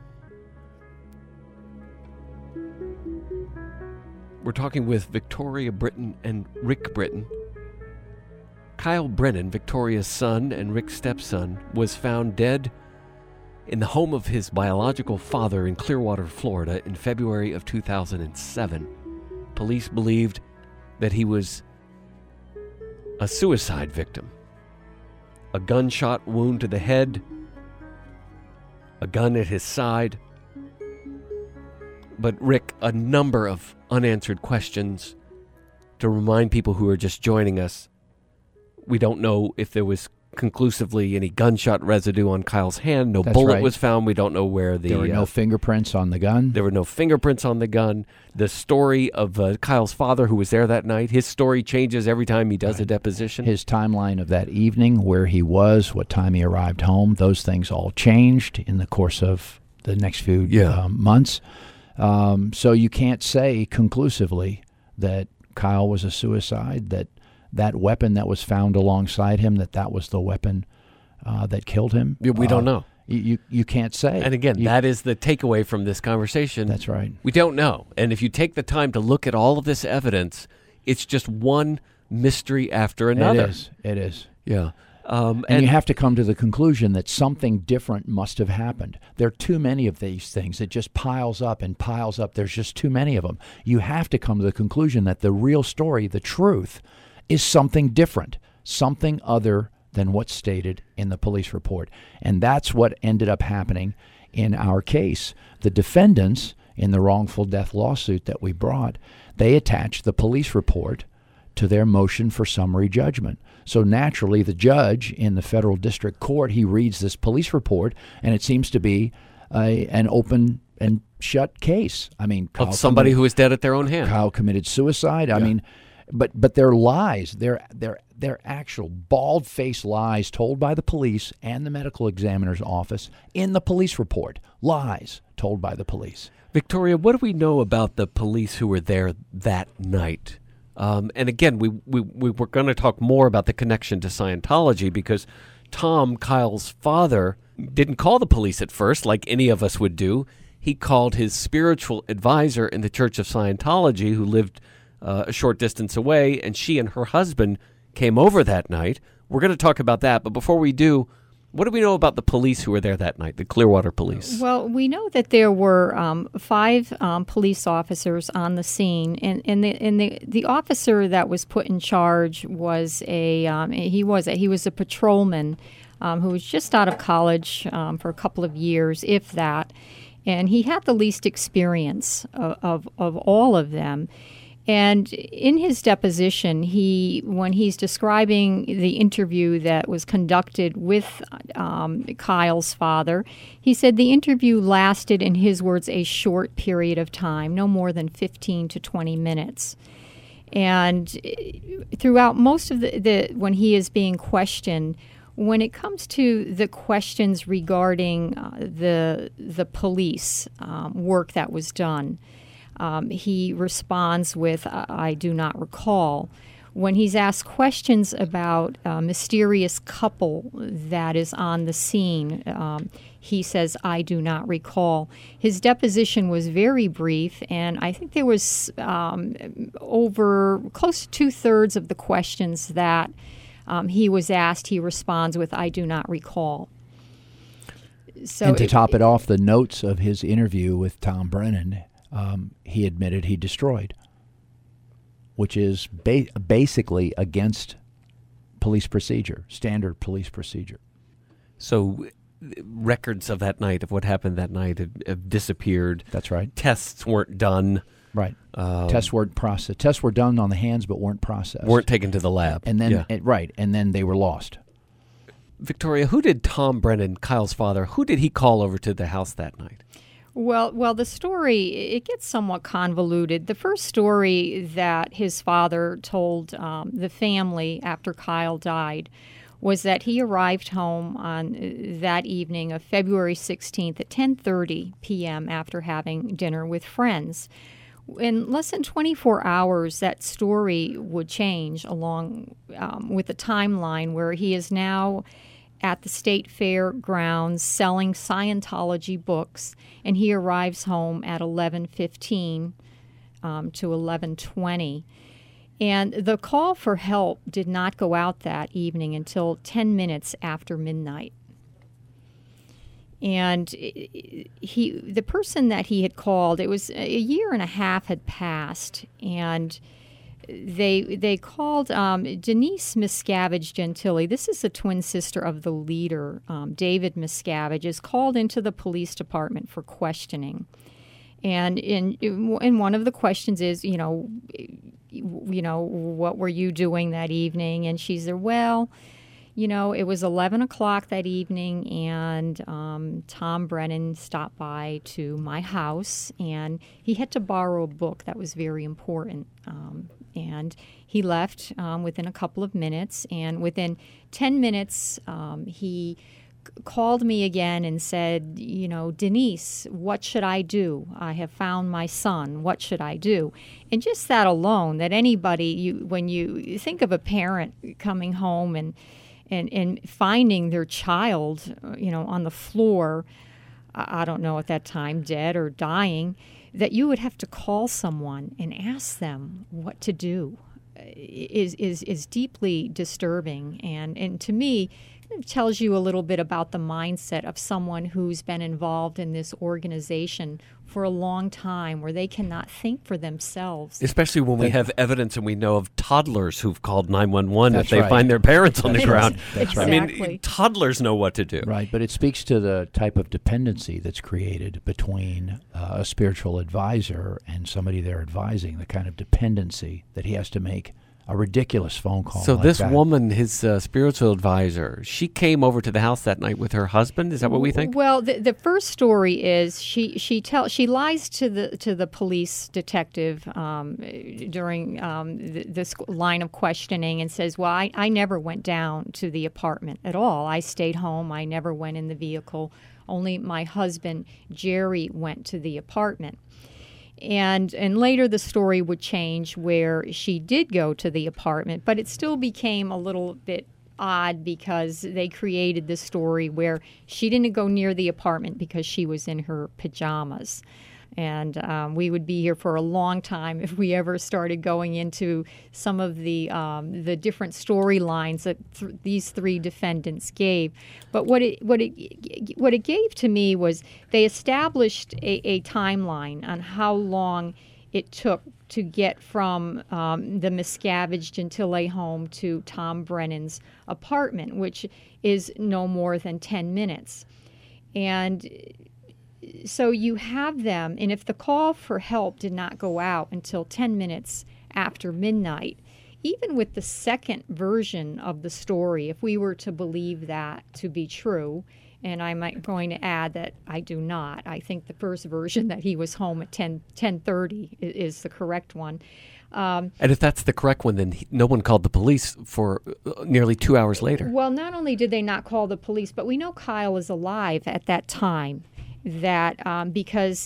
Speaker 1: We're talking with Victoria Britton and Rick Britton. Kyle Brennan, Victoria's son and Rick's stepson, was found dead in the home of his biological father in Clearwater, Florida in February of 2007. Police believed that he was a suicide victim. A gunshot wound to the head, a gun at his side. But Rick, a number of unanswered questions. To remind people who are just joining us, we don't know if there was conclusively any gunshot residue on Kyle's hand. No
Speaker 2: That's
Speaker 1: bullet
Speaker 2: right.
Speaker 1: was found. We don't know where
Speaker 2: There were no fingerprints on the gun.
Speaker 1: There were no fingerprints on the gun. The story of Kyle's father, who was there that night, his story changes every time he does a deposition.
Speaker 2: His timeline of that evening, where he was, what time he arrived home, those things all changed in the course of the next few months. So you can't say conclusively that Kyle was a suicide, that weapon that was found alongside him, that was the weapon that killed him.
Speaker 1: We don't know.
Speaker 2: You can't say.
Speaker 1: And again, that is the takeaway from this conversation.
Speaker 2: That's right.
Speaker 1: We don't know. And if you take the time to look at all of this evidence, it's just one mystery after another.
Speaker 2: It is.
Speaker 1: Yeah.
Speaker 2: And you have to come to the conclusion that something different must have happened. There are too many of these things. It just piles up and piles up. There's just too many of them. You have to come to the conclusion that the real story, the truth, is something different, something other than what's stated in the police report. And that's what ended up happening in our case. The defendants in the wrongful death lawsuit that we brought, they attached the police report to their motion for summary judgment. So naturally, the judge in the federal district court, he reads this police report, and it seems to be an open and shut case. I mean,
Speaker 1: of somebody who is dead at their own hand.
Speaker 2: Kyle committed suicide. I mean, but they're lies. They're actual bald-faced lies told by the police and the medical examiner's office in the police report. Lies told by the police.
Speaker 1: Victoria, what do we know about the police who were there that night? And again, we were going to talk more about the connection to Scientology because Tom, Kyle's father, didn't call the police at first like any of us would do. He called his spiritual advisor in the Church of Scientology, who lived a short distance away, and she and her husband came over that night. We're going to talk about that, but before we do, What do we know about the police who were there that night, the Clearwater police?
Speaker 3: Well, we know that there were 5 police officers on the scene, and the officer that was put in charge was he was a patrolman who was just out of college for a couple of years, if that, and he had the least experience of all of them. And in his deposition, when he's describing the interview that was conducted with Kyle's father, he said the interview lasted, in his words, a short period of time, no more than 15 to 20 minutes. And throughout most of when he is being questioned, when it comes to the questions regarding the police work that was done, he responds with, I do not recall. When he's asked questions about a mysterious couple that is on the scene, he says, I do not recall. His deposition was very brief, and I think there was over close to 2/3 of the questions that he was asked, he responds with, I do not recall. So
Speaker 2: and to top it off, the notes of his interview with Tom Brennan, he admitted he destroyed, which is basically against police procedure, standard police procedure.
Speaker 1: So records of that night, of what happened that night, have disappeared.
Speaker 2: That's right.
Speaker 1: Tests weren't done.
Speaker 2: Right. Tests weren't processed. Tests were done on the hands but weren't processed.
Speaker 1: Weren't taken to the lab.
Speaker 2: And then, and then they were lost.
Speaker 1: Victoria, who did Tom Brennan, Kyle's father, who did he call over to the house that night?
Speaker 3: Well, the story, it gets somewhat convoluted. The first story that his father told the family after Kyle died was that he arrived home on that evening of February 16th at 10:30 p.m. after having dinner with friends. In less than 24 hours, that story would change along with the timeline where he is now at the State Fair grounds selling Scientology books, and he arrives home at 11:15 to 11:20. And the call for help did not go out that evening until 10 minutes after midnight. And the person that he had called, it was a year and a half had passed, and they called Denise Miscavige Gentili. This is the twin sister of the leader, David Miscavige, is called into the police department for questioning. And in one of the questions is, what were you doing that evening? And she said, well, it was 11 o'clock that evening, and Tom Brennan stopped by to my house, and he had to borrow a book that was very important. And he left within a couple of minutes, and within 10 minutes, he called me again and said, Denise, what should I do? I have found my son. What should I do? And just that alone, that anybody, when you think of a parent coming home and finding their child, on the floor, I don't know at that time, dead or dying, that you would have to call someone and ask them what to do is deeply disturbing. And to me, it tells you a little bit about the mindset of someone who's been involved in this organization for a long time, where they cannot think for themselves.
Speaker 1: Especially when we have evidence and we know of toddlers who've called 911 if
Speaker 2: That's
Speaker 1: they
Speaker 2: right.
Speaker 1: find their parents on the ground.
Speaker 2: That's right.
Speaker 1: I mean, toddlers know what to do.
Speaker 2: Right, but it speaks to the type of dependency that's created between a spiritual advisor and somebody they're advising, the kind of dependency that he has to make a ridiculous phone call.
Speaker 1: So
Speaker 2: like
Speaker 1: this
Speaker 2: that.
Speaker 1: woman, his spiritual advisor, she came over to the house that night with her husband. Is that what we think?
Speaker 3: Well, the first story is she lies to the police detective during this line of questioning and says, well, I never went down to the apartment at all. I stayed home. I never went in the vehicle. Only my husband, Jerry, went to the apartment. And later the story would change where she did go to the apartment, but it still became a little bit odd because they created this story where she didn't go near the apartment because she was in her pajamas. And we would be here for a long time if we ever started going into some of the different storylines that these three defendants gave. But what it gave to me was they established a timeline on how long it took to get from the Miscavige Gentile home to Tom Brennan's apartment, which is no more than 10 minutes. And so you have them, and if the call for help did not go out until 10 minutes after midnight, even with the second version of the story, if we were to believe that to be true, and I'm going to add that I do not. I think the first version that he was home at 10:30 is the correct one.
Speaker 1: And if that's the correct one, then no one called the police for nearly 2 hours later.
Speaker 3: Well, not only did they not call the police, but we know Kyle is alive at that time. That because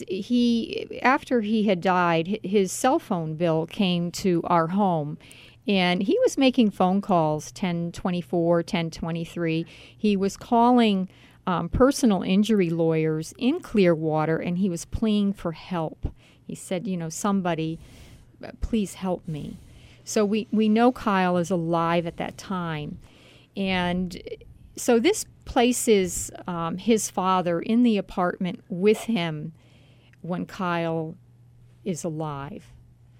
Speaker 3: after he had died, his cell phone bill came to our home. And he was making phone calls, 10:24, 10:23. He was calling personal injury lawyers in Clearwater, and he was pleading for help. He said, somebody, please help me. So we know Kyle is alive at that time. And so this places his father in the apartment with him when Kyle is alive.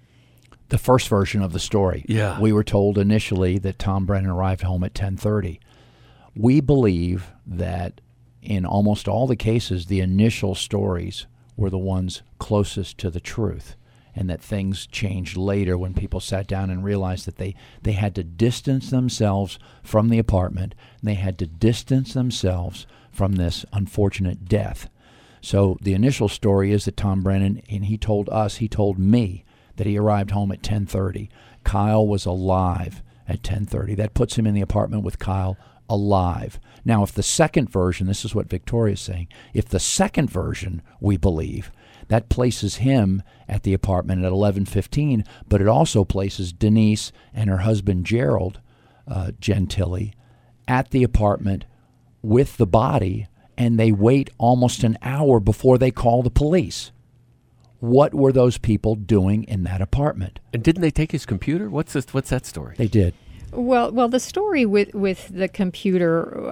Speaker 2: The first version of the story.
Speaker 1: Yeah.
Speaker 2: We were told initially that Tom Brennan arrived home at 10:30. We believe that in almost all the cases, the initial stories were the ones closest to the truth, and that things changed later when people sat down and realized that they had to distance themselves from the apartment, and they had to distance themselves from this unfortunate death. So the initial story is that Tom Brennan, and he told me that he arrived home at 10:30. Kyle was alive at 10:30. That puts him in the apartment with Kyle alive. Now, if the second version, this is what Victoria's saying, if the second version we believe, that places him at the apartment at 11:15, but it also places Denise and her husband Gerald Gentile at the apartment with the body, and they wait almost an hour before they call the police. What were those people doing in that apartment?
Speaker 1: And didn't they take his computer? What's that story?
Speaker 2: They did.
Speaker 3: Well, the story with the computer,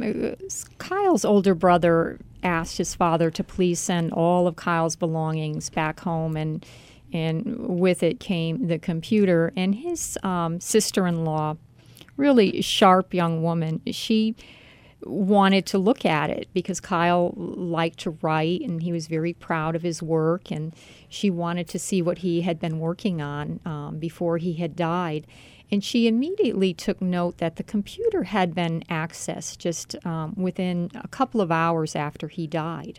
Speaker 3: Kyle's older brother asked his father to please send all of Kyle's belongings back home, and with it came the computer. And his sister-in-law, really sharp young woman, she wanted to look at it because Kyle liked to write and he was very proud of his work, and she wanted to see what he had been working on before he had died. And she immediately took note that the computer had been accessed just within a couple of hours after he died.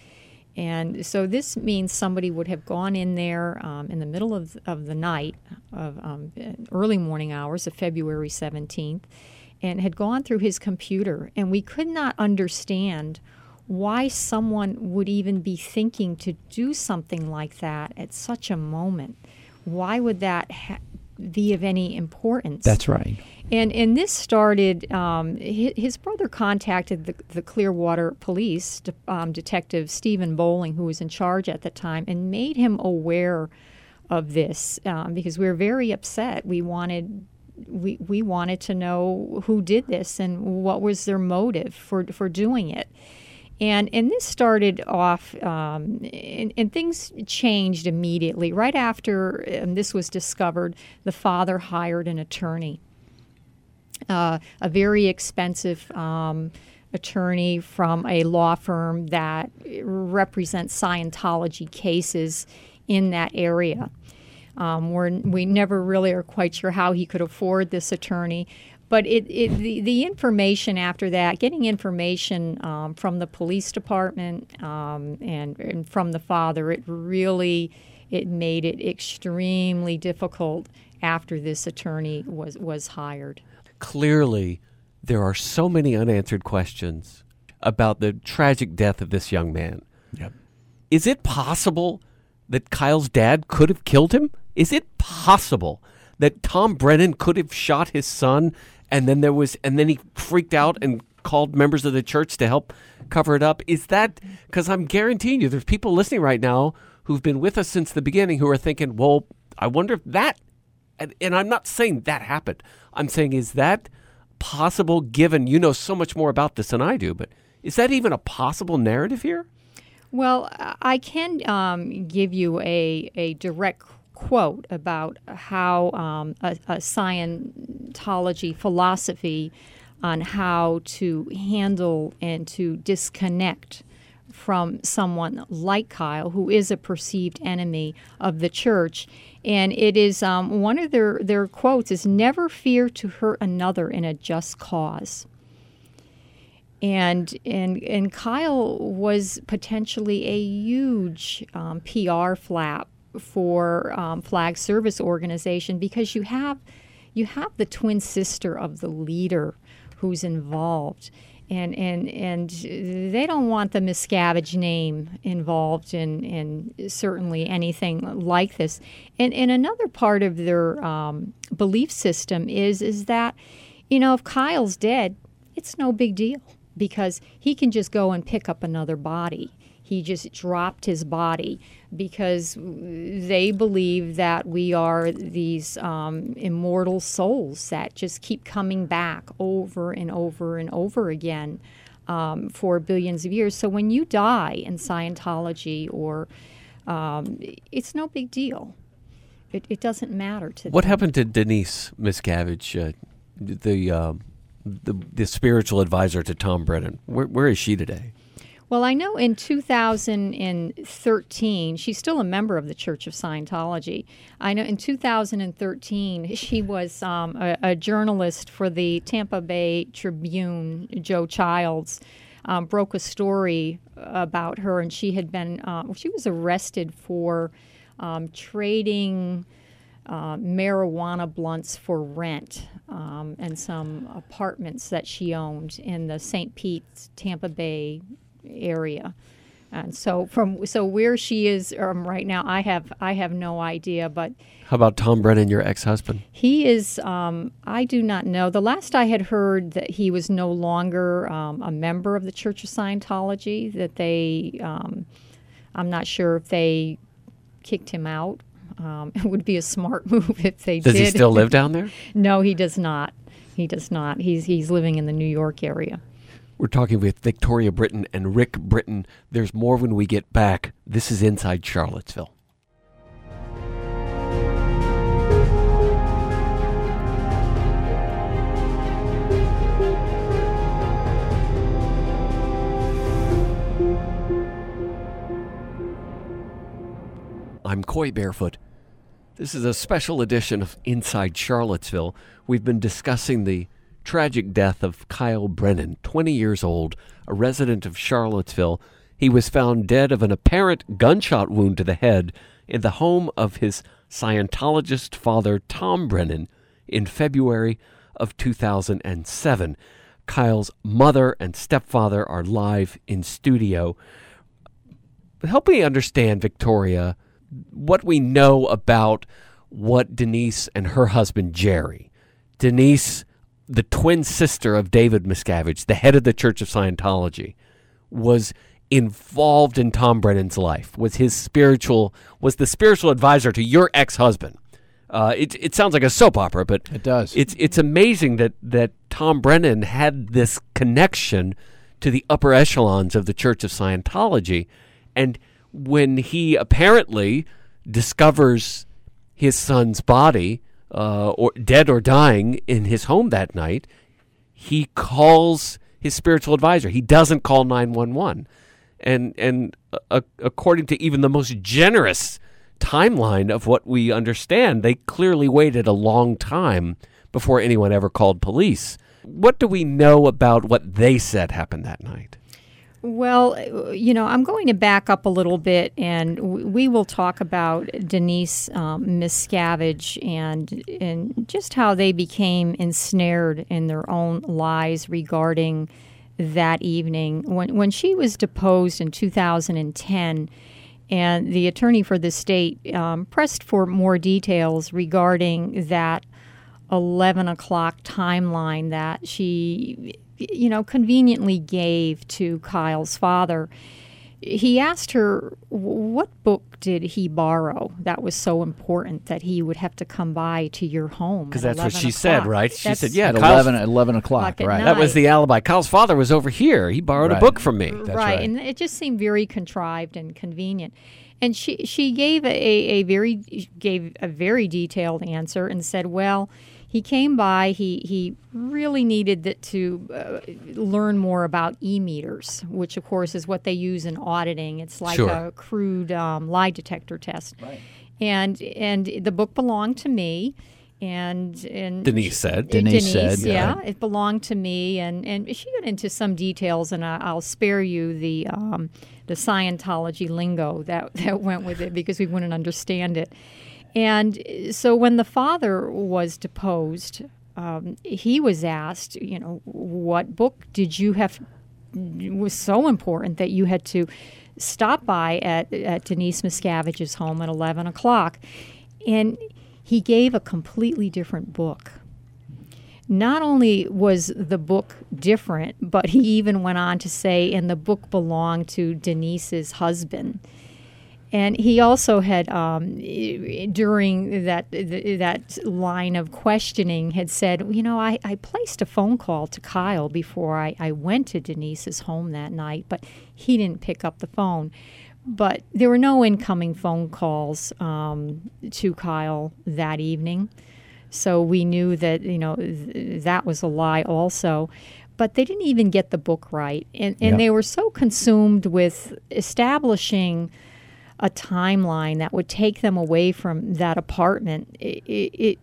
Speaker 3: And so this means somebody would have gone in there in the middle of the night, of early morning hours of February 17th, and had gone through his computer. And we could not understand why someone would even be thinking to do something like that at such a moment. Why would that be of any importance?
Speaker 2: That's right.
Speaker 3: And this started, his brother contacted the Clearwater police, Detective Stephen Bowling, who was in charge at the time, and made him aware of this because we were very upset. We wanted to know who did this and what was their motive for doing it. And this started off, and things changed immediately. Right after this was discovered, the father hired an attorney, a very expensive attorney from a law firm that represents Scientology cases in that area. We never really are quite sure how he could afford this attorney. But the information after that, getting information from the police department and from the father, it made it extremely difficult after this attorney was hired.
Speaker 1: Clearly, there are so many unanswered questions about the tragic death of this young man.
Speaker 2: Yep.
Speaker 1: Is it possible that Kyle's dad could have killed him? Is it possible that Tom Brennan could have shot his son, and then he freaked out and called members of the church to help cover it up? Is that, because I'm guaranteeing you there's people listening right now who've been with us since the beginning who are thinking, well, I wonder if that, and I'm not saying that happened. I'm saying, is that possible given you know so much more about this than I do, but is that even a possible narrative here?
Speaker 3: Well, I can give you a direct quote about how a Scientology philosophy on how to handle and to disconnect from someone like Kyle, who is a perceived enemy of the church. And it is one of their quotes is, "Never fear to hurt another in a just cause." And Kyle was potentially a huge PR flap for Flag Service Organization, because you have the twin sister of the leader who's involved. And they don't want the Miscavige name involved in certainly anything like this. And another part of their belief system is that, if Kyle's dead, it's no big deal, because he can just go and pick up another body. He just dropped his body, because they believe that we are these immortal souls that just keep coming back over and over and over again for billions of years. So when you die in Scientology, or it's no big deal. It doesn't matter to them.
Speaker 1: What happened to Denise Miscavige, the spiritual advisor to Tom Brennan? Where is she today?
Speaker 3: Well, I know in 2013, she's still a member of the Church of Scientology. I know in 2013, she was a journalist for the Tampa Bay Tribune. Joe Childs broke a story about her, and she had been, she was arrested for trading marijuana blunts for rent and some apartments that she owned in the St. Pete, Tampa Bay area. And so where she is right now, I have no idea. But
Speaker 1: how about Tom Brennan, your ex-husband?
Speaker 3: He is, I do not know. The last I had heard that he was no longer a member of the Church of Scientology, that they, I'm not sure if they kicked him out. It would be a smart move if they did.
Speaker 1: Does he still live down there?
Speaker 3: No, he does not. He does not. He's living in the New York area.
Speaker 1: We're talking with Victoria Britton and Rick Britton. There's more when we get back. This is Inside Charlottesville. I'm Coy Barefoot. This is a special edition of Inside Charlottesville. We've been discussing the tragic death of Kyle Brennan, 20 years old, a resident of Charlottesville. He was found dead of an apparent gunshot wound to the head in the home of his Scientologist father, Tom Brennan, in February of 2007. Kyle's mother and stepfather are live in studio. Help me understand, Victoria, what we know about what Denise and her husband, Jerry. Denise, the twin sister of David Miscavige, the head of the Church of Scientology, was involved in Tom Brennan's life, was the spiritual advisor to your ex-husband. It sounds like a soap opera, but
Speaker 2: it does.
Speaker 1: It's amazing that Tom Brennan had this connection to the upper echelons of the Church of Scientology. And when he apparently discovers his son's body, or dead or dying in his home that night, he calls his spiritual advisor. He doesn't call 911. And according to even the most generous timeline of what we understand, they clearly waited a long time before anyone ever called police. What do we know about what they said happened that night?
Speaker 3: Well, I'm going to back up a little bit, and we will talk about Denise Miscavige and just how they became ensnared in their own lies regarding that evening. When she was deposed in 2010, and the attorney for the state pressed for more details regarding that 11 o'clock timeline that she conveniently gave to Kyle's father. he asked her, what book did he borrow that was so important that he would have to come by to your home?
Speaker 1: Because that's what she said, right? She said, yeah,
Speaker 2: At
Speaker 1: Kyle's-
Speaker 2: 11 o'clock,
Speaker 3: at
Speaker 2: right.
Speaker 3: night.
Speaker 1: that was the alibi. Kyle's father was over here. He borrowed a
Speaker 2: Right.
Speaker 1: book from me.
Speaker 2: That's right.
Speaker 3: And it just seemed very contrived and convenient. And she gave a very detailed answer and said, well, he came by. He really needed to learn more about e-meters, which of course is what they use in auditing. It's like
Speaker 1: Sure.
Speaker 3: a crude lie detector test.
Speaker 2: Right.
Speaker 3: And the book belonged to me. And
Speaker 1: Denise said.
Speaker 2: Denise said,
Speaker 3: yeah,
Speaker 2: yeah.
Speaker 3: it belonged to me, and she got into some details, and I'll spare you the Scientology lingo that went with it because we wouldn't understand it. And so when the father was deposed, he was asked, what book did you have was so important that you had to stop by at Denise Miscavige's home at 11 o'clock, and he gave a completely different book. Not only was the book different, but he even went on to say, and the book belonged to Denise's husband. And he also had, during that line of questioning, had said, I placed a phone call to Kyle before I went to Denise's home that night, but he didn't pick up the phone. But there were no incoming phone calls to Kyle that evening. So we knew that, that was a lie also. But they didn't even get the book right. And
Speaker 2: Yep.
Speaker 3: they were so consumed with establishing a timeline that would take them away from that apartment. It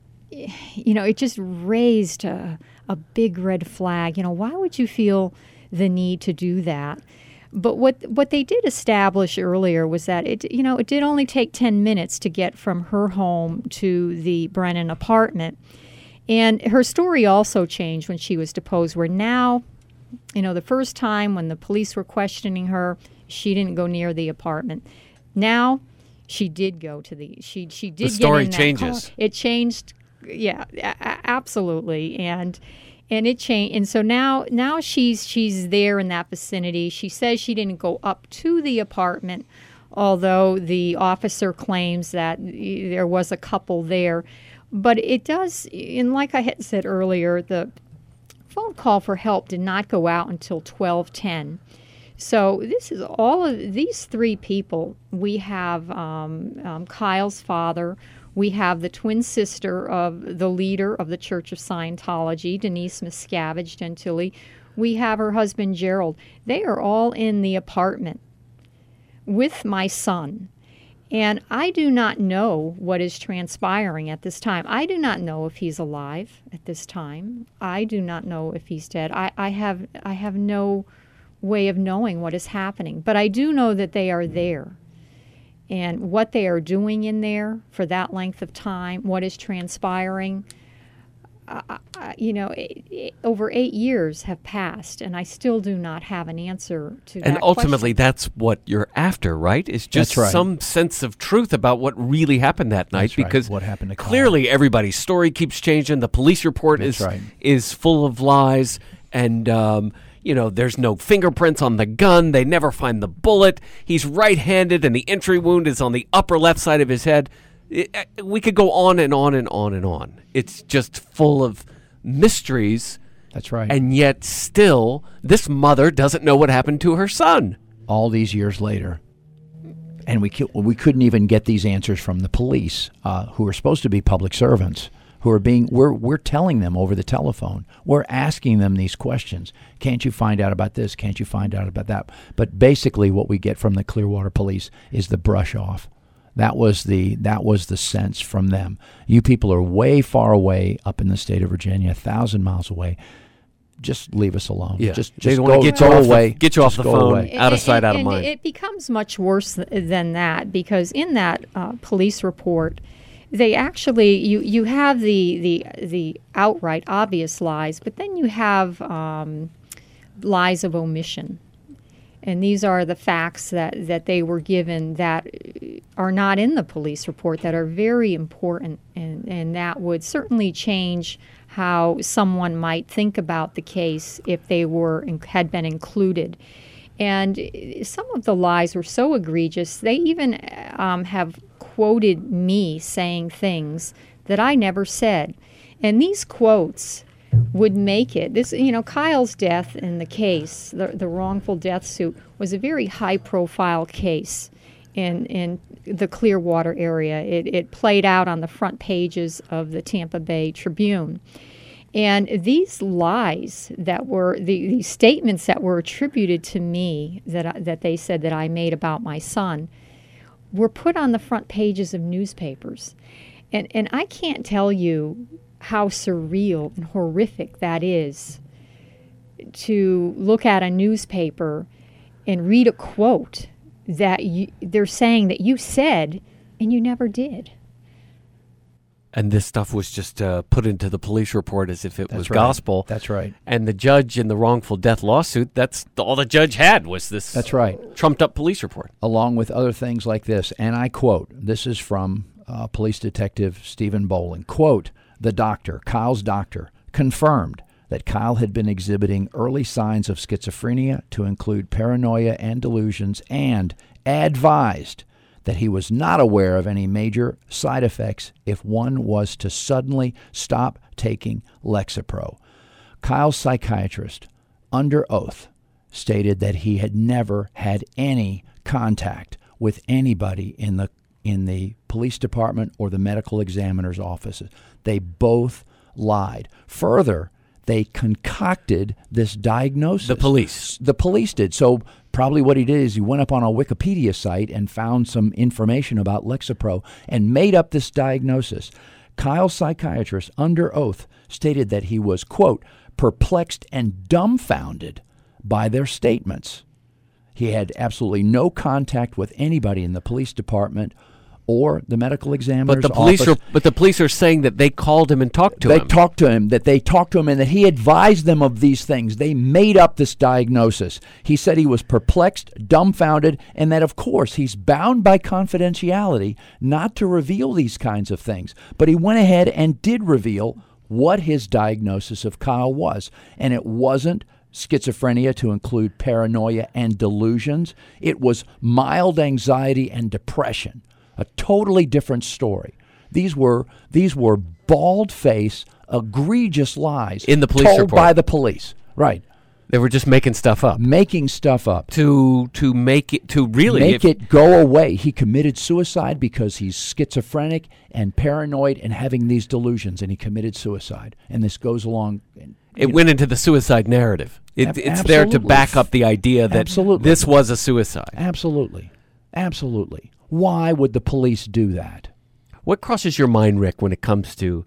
Speaker 3: just raised a big red flag. Why would you feel the need to do that? But what they did establish earlier was that it did only take 10 minutes to get from her home to the Brennan apartment. And her story also changed when she was deposed, where now, the first time when the police were questioning her, she didn't go near the apartment. Now, she did go to she did
Speaker 1: The story
Speaker 3: get in that
Speaker 1: changes.
Speaker 3: car. It changed, yeah, absolutely. And it changed, and so now she's there in that vicinity. She says she didn't go up to the apartment, although the officer claims that there was a couple there. But it does, and like I had said earlier, the phone call for help did not go out until 12:10. So this is all of these three people. We have Kyle's father. We have the twin sister of the leader of the Church of Scientology, Denise Miscavige Gentili. We have her husband, Gerald. They are all in the apartment with my son. And I do not know what is transpiring at this time. I do not know if he's alive at this time. I do not know if he's dead. I have no way of knowing what is happening. But I do know that they are there. And what they are doing in there for that length of time, what is transpiring, over 8 years have passed, and I still do not have an answer to that
Speaker 1: And ultimately,
Speaker 3: question.
Speaker 1: that's what you're after, right? Is just
Speaker 2: That's right.
Speaker 1: some sense of truth about what really happened that night.
Speaker 2: That's right.
Speaker 1: Because
Speaker 2: What happened to Kyle.
Speaker 1: clearly everybody's story keeps changing. The police report
Speaker 2: That's right.
Speaker 1: is full of lies, and there's no fingerprints on the gun. They never find the bullet. He's right-handed, and the entry wound is on the upper left side of his head. We could go on and on and on and on. It's just full of mysteries.
Speaker 2: That's right.
Speaker 1: And yet still, this mother doesn't know what happened to her son.
Speaker 2: All these years later, and we couldn't even get these answers from the police, who are supposed to be public servants, who are we're telling them over the telephone, we're asking them these questions. Can't you find out about this? Can't you find out about that? But basically, what we get from the Clearwater police is the brush off. That was the sense from them. You people are way far away up in the state of Virginia, 1,000 miles away. Just leave us alone.
Speaker 1: Yeah.
Speaker 2: Just
Speaker 1: They
Speaker 2: go,
Speaker 1: want to get
Speaker 2: go
Speaker 1: you off
Speaker 2: away.
Speaker 1: get you off
Speaker 2: Just
Speaker 1: the
Speaker 2: go
Speaker 1: phone.
Speaker 2: away.
Speaker 1: Out of sight, out of
Speaker 3: and
Speaker 1: mind.
Speaker 3: It becomes much worse than that, because in that police report, they actually you have the outright obvious lies, but then you have lies of omission. And these are the facts that they were given that are not in the police report, that are very important, and that would certainly change how someone might think about the case if they had been included. And some of the lies were so egregious, they even have quoted me saying things that I never said. And these quotes would make it. Kyle's death in the case, the wrongful death suit, was a very high-profile case in the Clearwater area. It played out on the front pages of the Tampa Bay Tribune. And these lies that were, these statements that were attributed to me that they said that I made about my son, were put on the front pages of newspapers. And I can't tell you how surreal and horrific that is, to look at a newspaper and read a quote that they're saying that you said and you never did.
Speaker 1: And this stuff was just put into the police report as if it was
Speaker 2: right.
Speaker 1: gospel.
Speaker 2: That's right.
Speaker 1: And the judge in the wrongful death lawsuit, that's all the judge had was this
Speaker 2: That's right.
Speaker 1: trumped-up police report.
Speaker 2: Along with other things like this. And I quote, this is from Police Detective Stephen Bowling, quote, "The doctor, Kyle's doctor, confirmed that Kyle had been exhibiting early signs of schizophrenia to include paranoia and delusions, and advised that he was not aware of any major side effects if one was to suddenly stop taking Lexapro." Kyle's psychiatrist, under oath, stated that he had never had any contact with anybody in the police department or the medical examiner's offices. They both lied. Further, they concocted this diagnosis.
Speaker 1: The police.
Speaker 2: The police did. So probably what he did is he went up on a Wikipedia site and found some information about Lexapro and made up this diagnosis. Kyle's psychiatrist, under oath, stated that he was, quote, "perplexed and dumbfounded by their statements." He had absolutely no contact with anybody in the police department or the medical examiner's office.
Speaker 1: But the police are saying that they called him and talked to him.
Speaker 2: They talked to him, and that he advised them of these things. They made up this diagnosis. He said he was perplexed, dumbfounded, and that, of course, he's bound by confidentiality not to reveal these kinds of things. But he went ahead and did reveal what his diagnosis of Kyle was. And it wasn't schizophrenia to include paranoia and delusions. It was mild anxiety and depression. A totally different story. These were bald-faced, egregious lies
Speaker 1: in the police
Speaker 2: told
Speaker 1: report
Speaker 2: by the police. Right.
Speaker 1: They were just making stuff up.
Speaker 2: Making stuff up.
Speaker 1: To make it
Speaker 2: go away. He committed suicide because he's schizophrenic and paranoid and having these delusions, and he committed suicide. And this goes along.
Speaker 1: It went into the suicide narrative. It's there to back up the idea that this was a suicide.
Speaker 2: Absolutely. Absolutely. Why would the police do that?
Speaker 1: What crosses your mind, Rick, when it comes to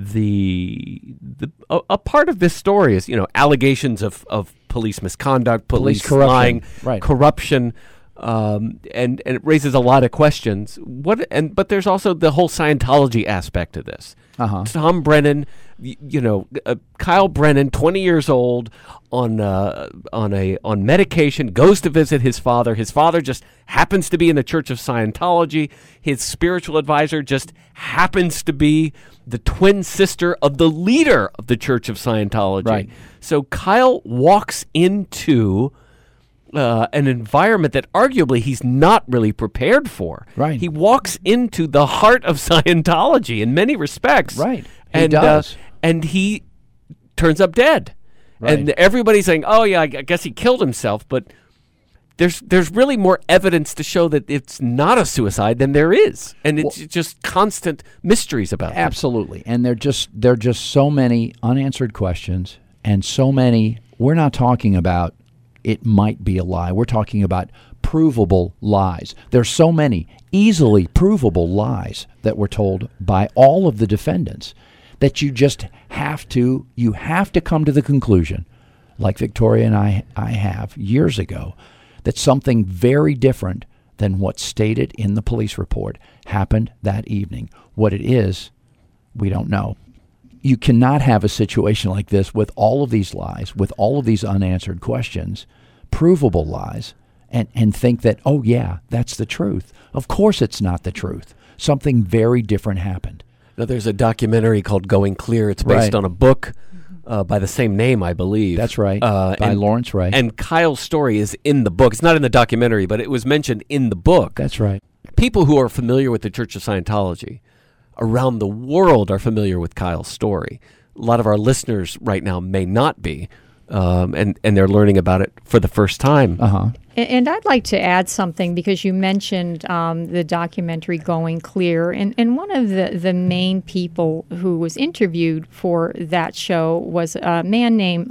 Speaker 1: a part of this story is, allegations of police misconduct, police lying,
Speaker 2: right.
Speaker 1: corruption, and it raises a lot of questions. But there's also the whole Scientology aspect of this.
Speaker 2: Uh-huh.
Speaker 1: Tom Brennan, Kyle Brennan, 20 years old, on medication, goes to visit his father. His father just happens to be in the Church of Scientology. His spiritual advisor just happens to be the twin sister of the leader of the Church of Scientology.
Speaker 2: Right.
Speaker 1: So Kyle walks into an environment that arguably he's not really prepared for.
Speaker 2: Right.
Speaker 1: He walks into the heart of Scientology in many respects.
Speaker 2: Right. He does.
Speaker 1: And he turns up dead.
Speaker 2: Right.
Speaker 1: And everybody's saying, oh, yeah, I guess he killed himself. But there's really more evidence to show that it's not a suicide than there is. And it's just constant mysteries about it.
Speaker 2: Absolutely. And there are just so many unanswered questions and so many. We're not talking about it might be a lie. We're talking about provable lies. There's so many easily provable lies that were told by all of the defendants that you just have to come to the conclusion, like Victoria and I have years ago, that something very different than what's stated in the police report happened that evening. What it is, we don't know. You cannot have a situation like this with all of these lies, with all of these unanswered questions, provable lies, and think that, oh yeah, that's the truth. Of course it's not the truth. Something very different happened.
Speaker 1: Now, there's a documentary called Going Clear. It's based on a book by the same name, I believe.
Speaker 2: That's right, by Lawrence Ray.
Speaker 1: And Kyle's story is in the book. It's not in the documentary, but it was mentioned in the book.
Speaker 2: That's right.
Speaker 1: People who are familiar with the Church of Scientology around the world are familiar with Kyle's story. A lot of our listeners right now may not be, and they're learning about it for the first time.
Speaker 3: And I'd like to add something because you mentioned the documentary Going Clear. And one of the main people who was interviewed for that show was a man named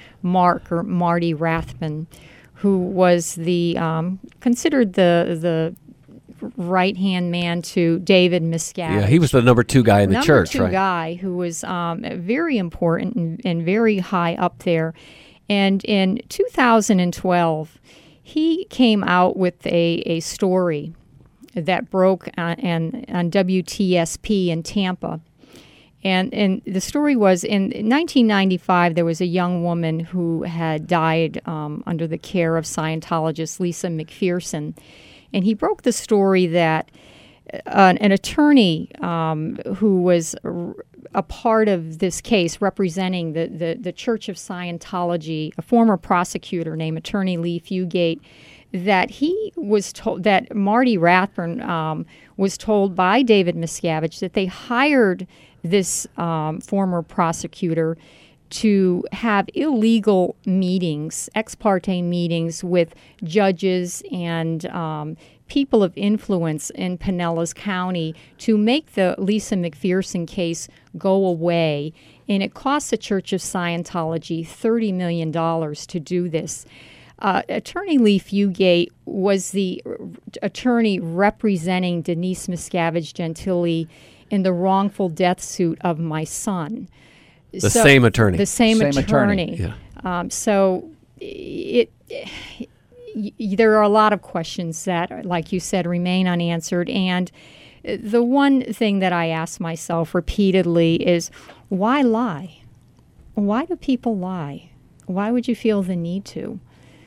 Speaker 3: Marty Rathbun, who was considered the right-hand man to David Miscavige.
Speaker 1: Yeah, he was the number 2 guy in the church, right?
Speaker 3: Number 2 guy who was very important and very high up there. And in 2012, he came out with a story that broke on WTSP in Tampa. And the story was, in 1995, there was a young woman who had died under the care of Scientologist Lisa McPherson. And he broke the story that an attorney who was a part of this case representing the Church of Scientology, a former prosecutor named Attorney Lee Fugate, that he was told, that Marty Rathbun was told by David Miscavige that they hired this former prosecutor to have illegal meetings, ex parte meetings with judges and people of influence in Pinellas County to make the Lisa McPherson case go away. And it cost the Church of Scientology $30 million to do this. Attorney Lee Fugate was the attorney representing Denise Miscavige Gentili in the wrongful death suit of my son.
Speaker 1: The same attorney.
Speaker 3: The same attorney.
Speaker 1: Yeah.
Speaker 3: There are a lot of questions that, like you said, remain unanswered. And the one thing that I ask myself repeatedly is, why lie? Why do people lie? Why would you feel the need to?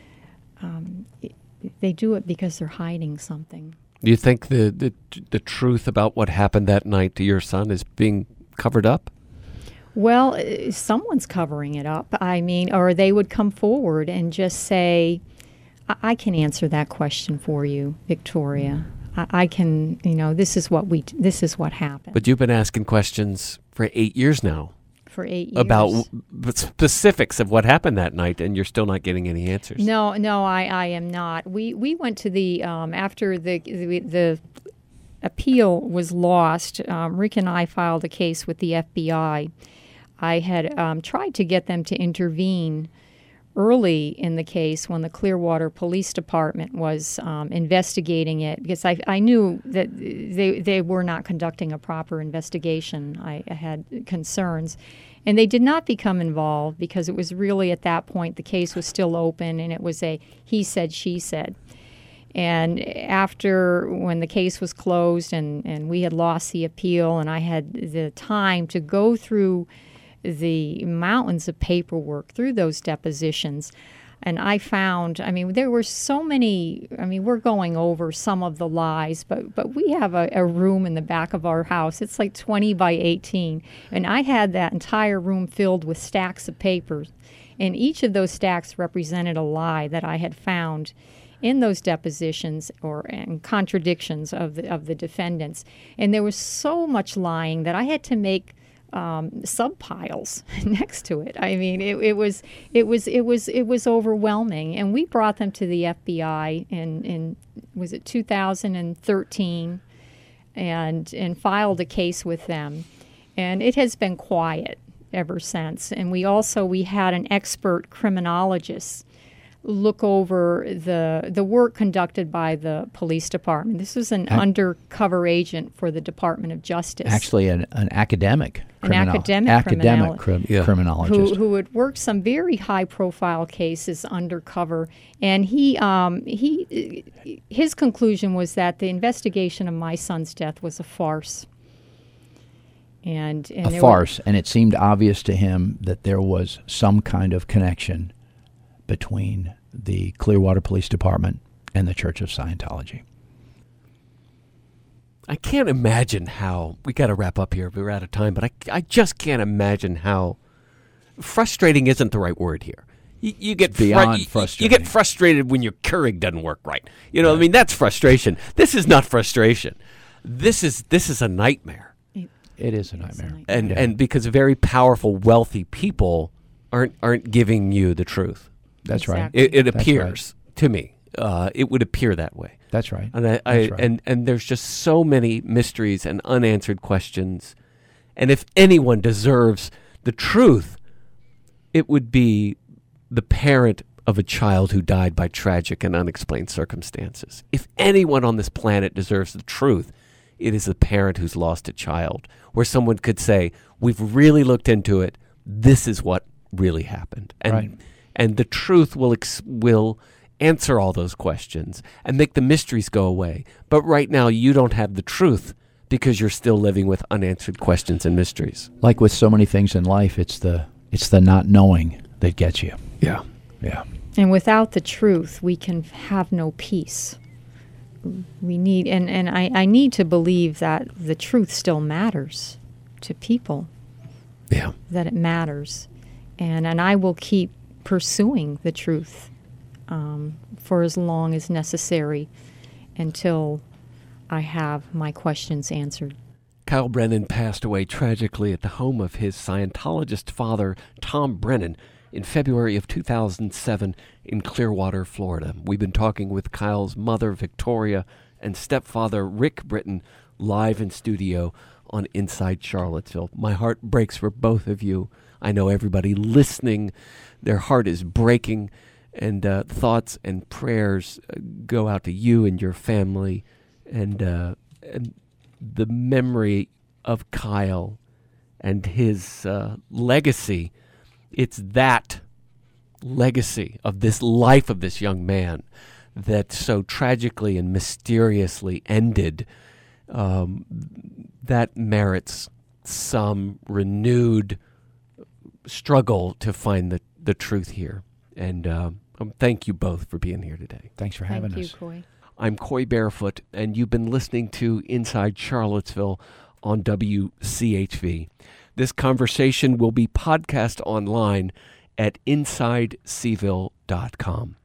Speaker 3: They do it because they're hiding something.
Speaker 1: Do you think the truth about what happened that night to your son is being covered up?
Speaker 3: Well, someone's covering it up. I mean, or they would come forward and just say, I can answer that question for you, Victoria. I can, this is what happened.
Speaker 1: But you've been asking questions for 8 years now.
Speaker 3: For 8 years.
Speaker 1: About specifics of what happened that night, and you're still not getting any answers.
Speaker 3: No, I am not. We went to the, after the appeal was lost, Rick and I filed a case with the FBI. I had tried to get them to intervene early in the case when the Clearwater Police Department was investigating it, because I knew that they were not conducting a proper investigation. I had concerns. And they did not become involved because it was really at that point the case was still open and it was a he said, she said. And after, when the case was closed and we had lost the appeal and I had the time to go through the mountains of paperwork, through those depositions, and I found, there were so many, we're going over some of the lies, but we have a room in the back of our house. It's like 20 by 18. And I had that entire room filled with stacks of papers. And each of those stacks represented a lie that I had found in those depositions and contradictions of the defendants. And there was so much lying that I had to make subpiles next to it. It was overwhelming, and we brought them to the FBI in was it 2013, and filed a case with them, and it has been quiet ever since. And we had an expert criminologist look over the work conducted by the police department. This was an undercover agent for the Department of Justice.
Speaker 2: Actually, an academic criminologist
Speaker 3: who had worked some very high-profile cases undercover, and his conclusion was that the investigation of my son's death was a farce. And
Speaker 2: it seemed obvious to him that there was some kind of connection between the Clearwater Police Department and the Church of Scientology.
Speaker 1: I can't imagine how, we got to wrap up here, we're out of time, but I just can't imagine how frustrating isn't the right word here. You get
Speaker 2: beyond
Speaker 1: you
Speaker 2: frustrating.
Speaker 1: get frustrated when your Keurig doesn't work right. You know, I mean, that's frustration. This is not frustration. This is a nightmare.
Speaker 2: It is a nightmare.
Speaker 1: And because very powerful, wealthy people aren't giving you the truth.
Speaker 2: That's
Speaker 3: Exactly.
Speaker 2: right.
Speaker 1: It
Speaker 2: That's
Speaker 1: appears to me. It would appear that way.
Speaker 2: That's right.
Speaker 1: And
Speaker 2: That's right.
Speaker 1: and there's just so many mysteries and unanswered questions. And if anyone deserves the truth, it would be the parent of a child who died by tragic and unexplained circumstances. If anyone on this planet deserves the truth, it is the parent who's lost a child, where someone could say, we've really looked into it. This is what really happened. And
Speaker 2: Right.
Speaker 1: and the truth will answer all those questions and make the mysteries go away. But right now, you don't have the truth because you're still living with unanswered questions and mysteries.
Speaker 2: Like with so many things in life, it's the not knowing that gets you.
Speaker 1: Yeah.
Speaker 2: Yeah.
Speaker 3: And without the truth, we can have no peace. We need, and I need to believe that the truth still matters to people,
Speaker 1: Yeah.
Speaker 3: that it matters. And I will keep pursuing the truth for as long as necessary until I have my questions answered.
Speaker 1: Kyle Brennan passed away tragically at the home of his Scientologist father, Tom Brennan, in February of 2007 in Clearwater, Florida. We've been talking with Kyle's mother, Victoria, and stepfather, Rick Britton, live in studio on Inside Charlottesville. My heart breaks for both of you. I know everybody listening, their heart is breaking, and thoughts and prayers go out to you and your family, and the memory of Kyle and his legacy. It's that legacy of this life of this young man that so tragically and mysteriously ended, that merits some renewed struggle to find the truth here. And thank you both for being here today.
Speaker 2: Thanks for having
Speaker 3: Thank
Speaker 2: us.
Speaker 3: you, Coy.
Speaker 1: I'm Coy Barefoot, and you've been listening to Inside Charlottesville on WCHV. This conversation will be podcast online at InsideSeaville.com.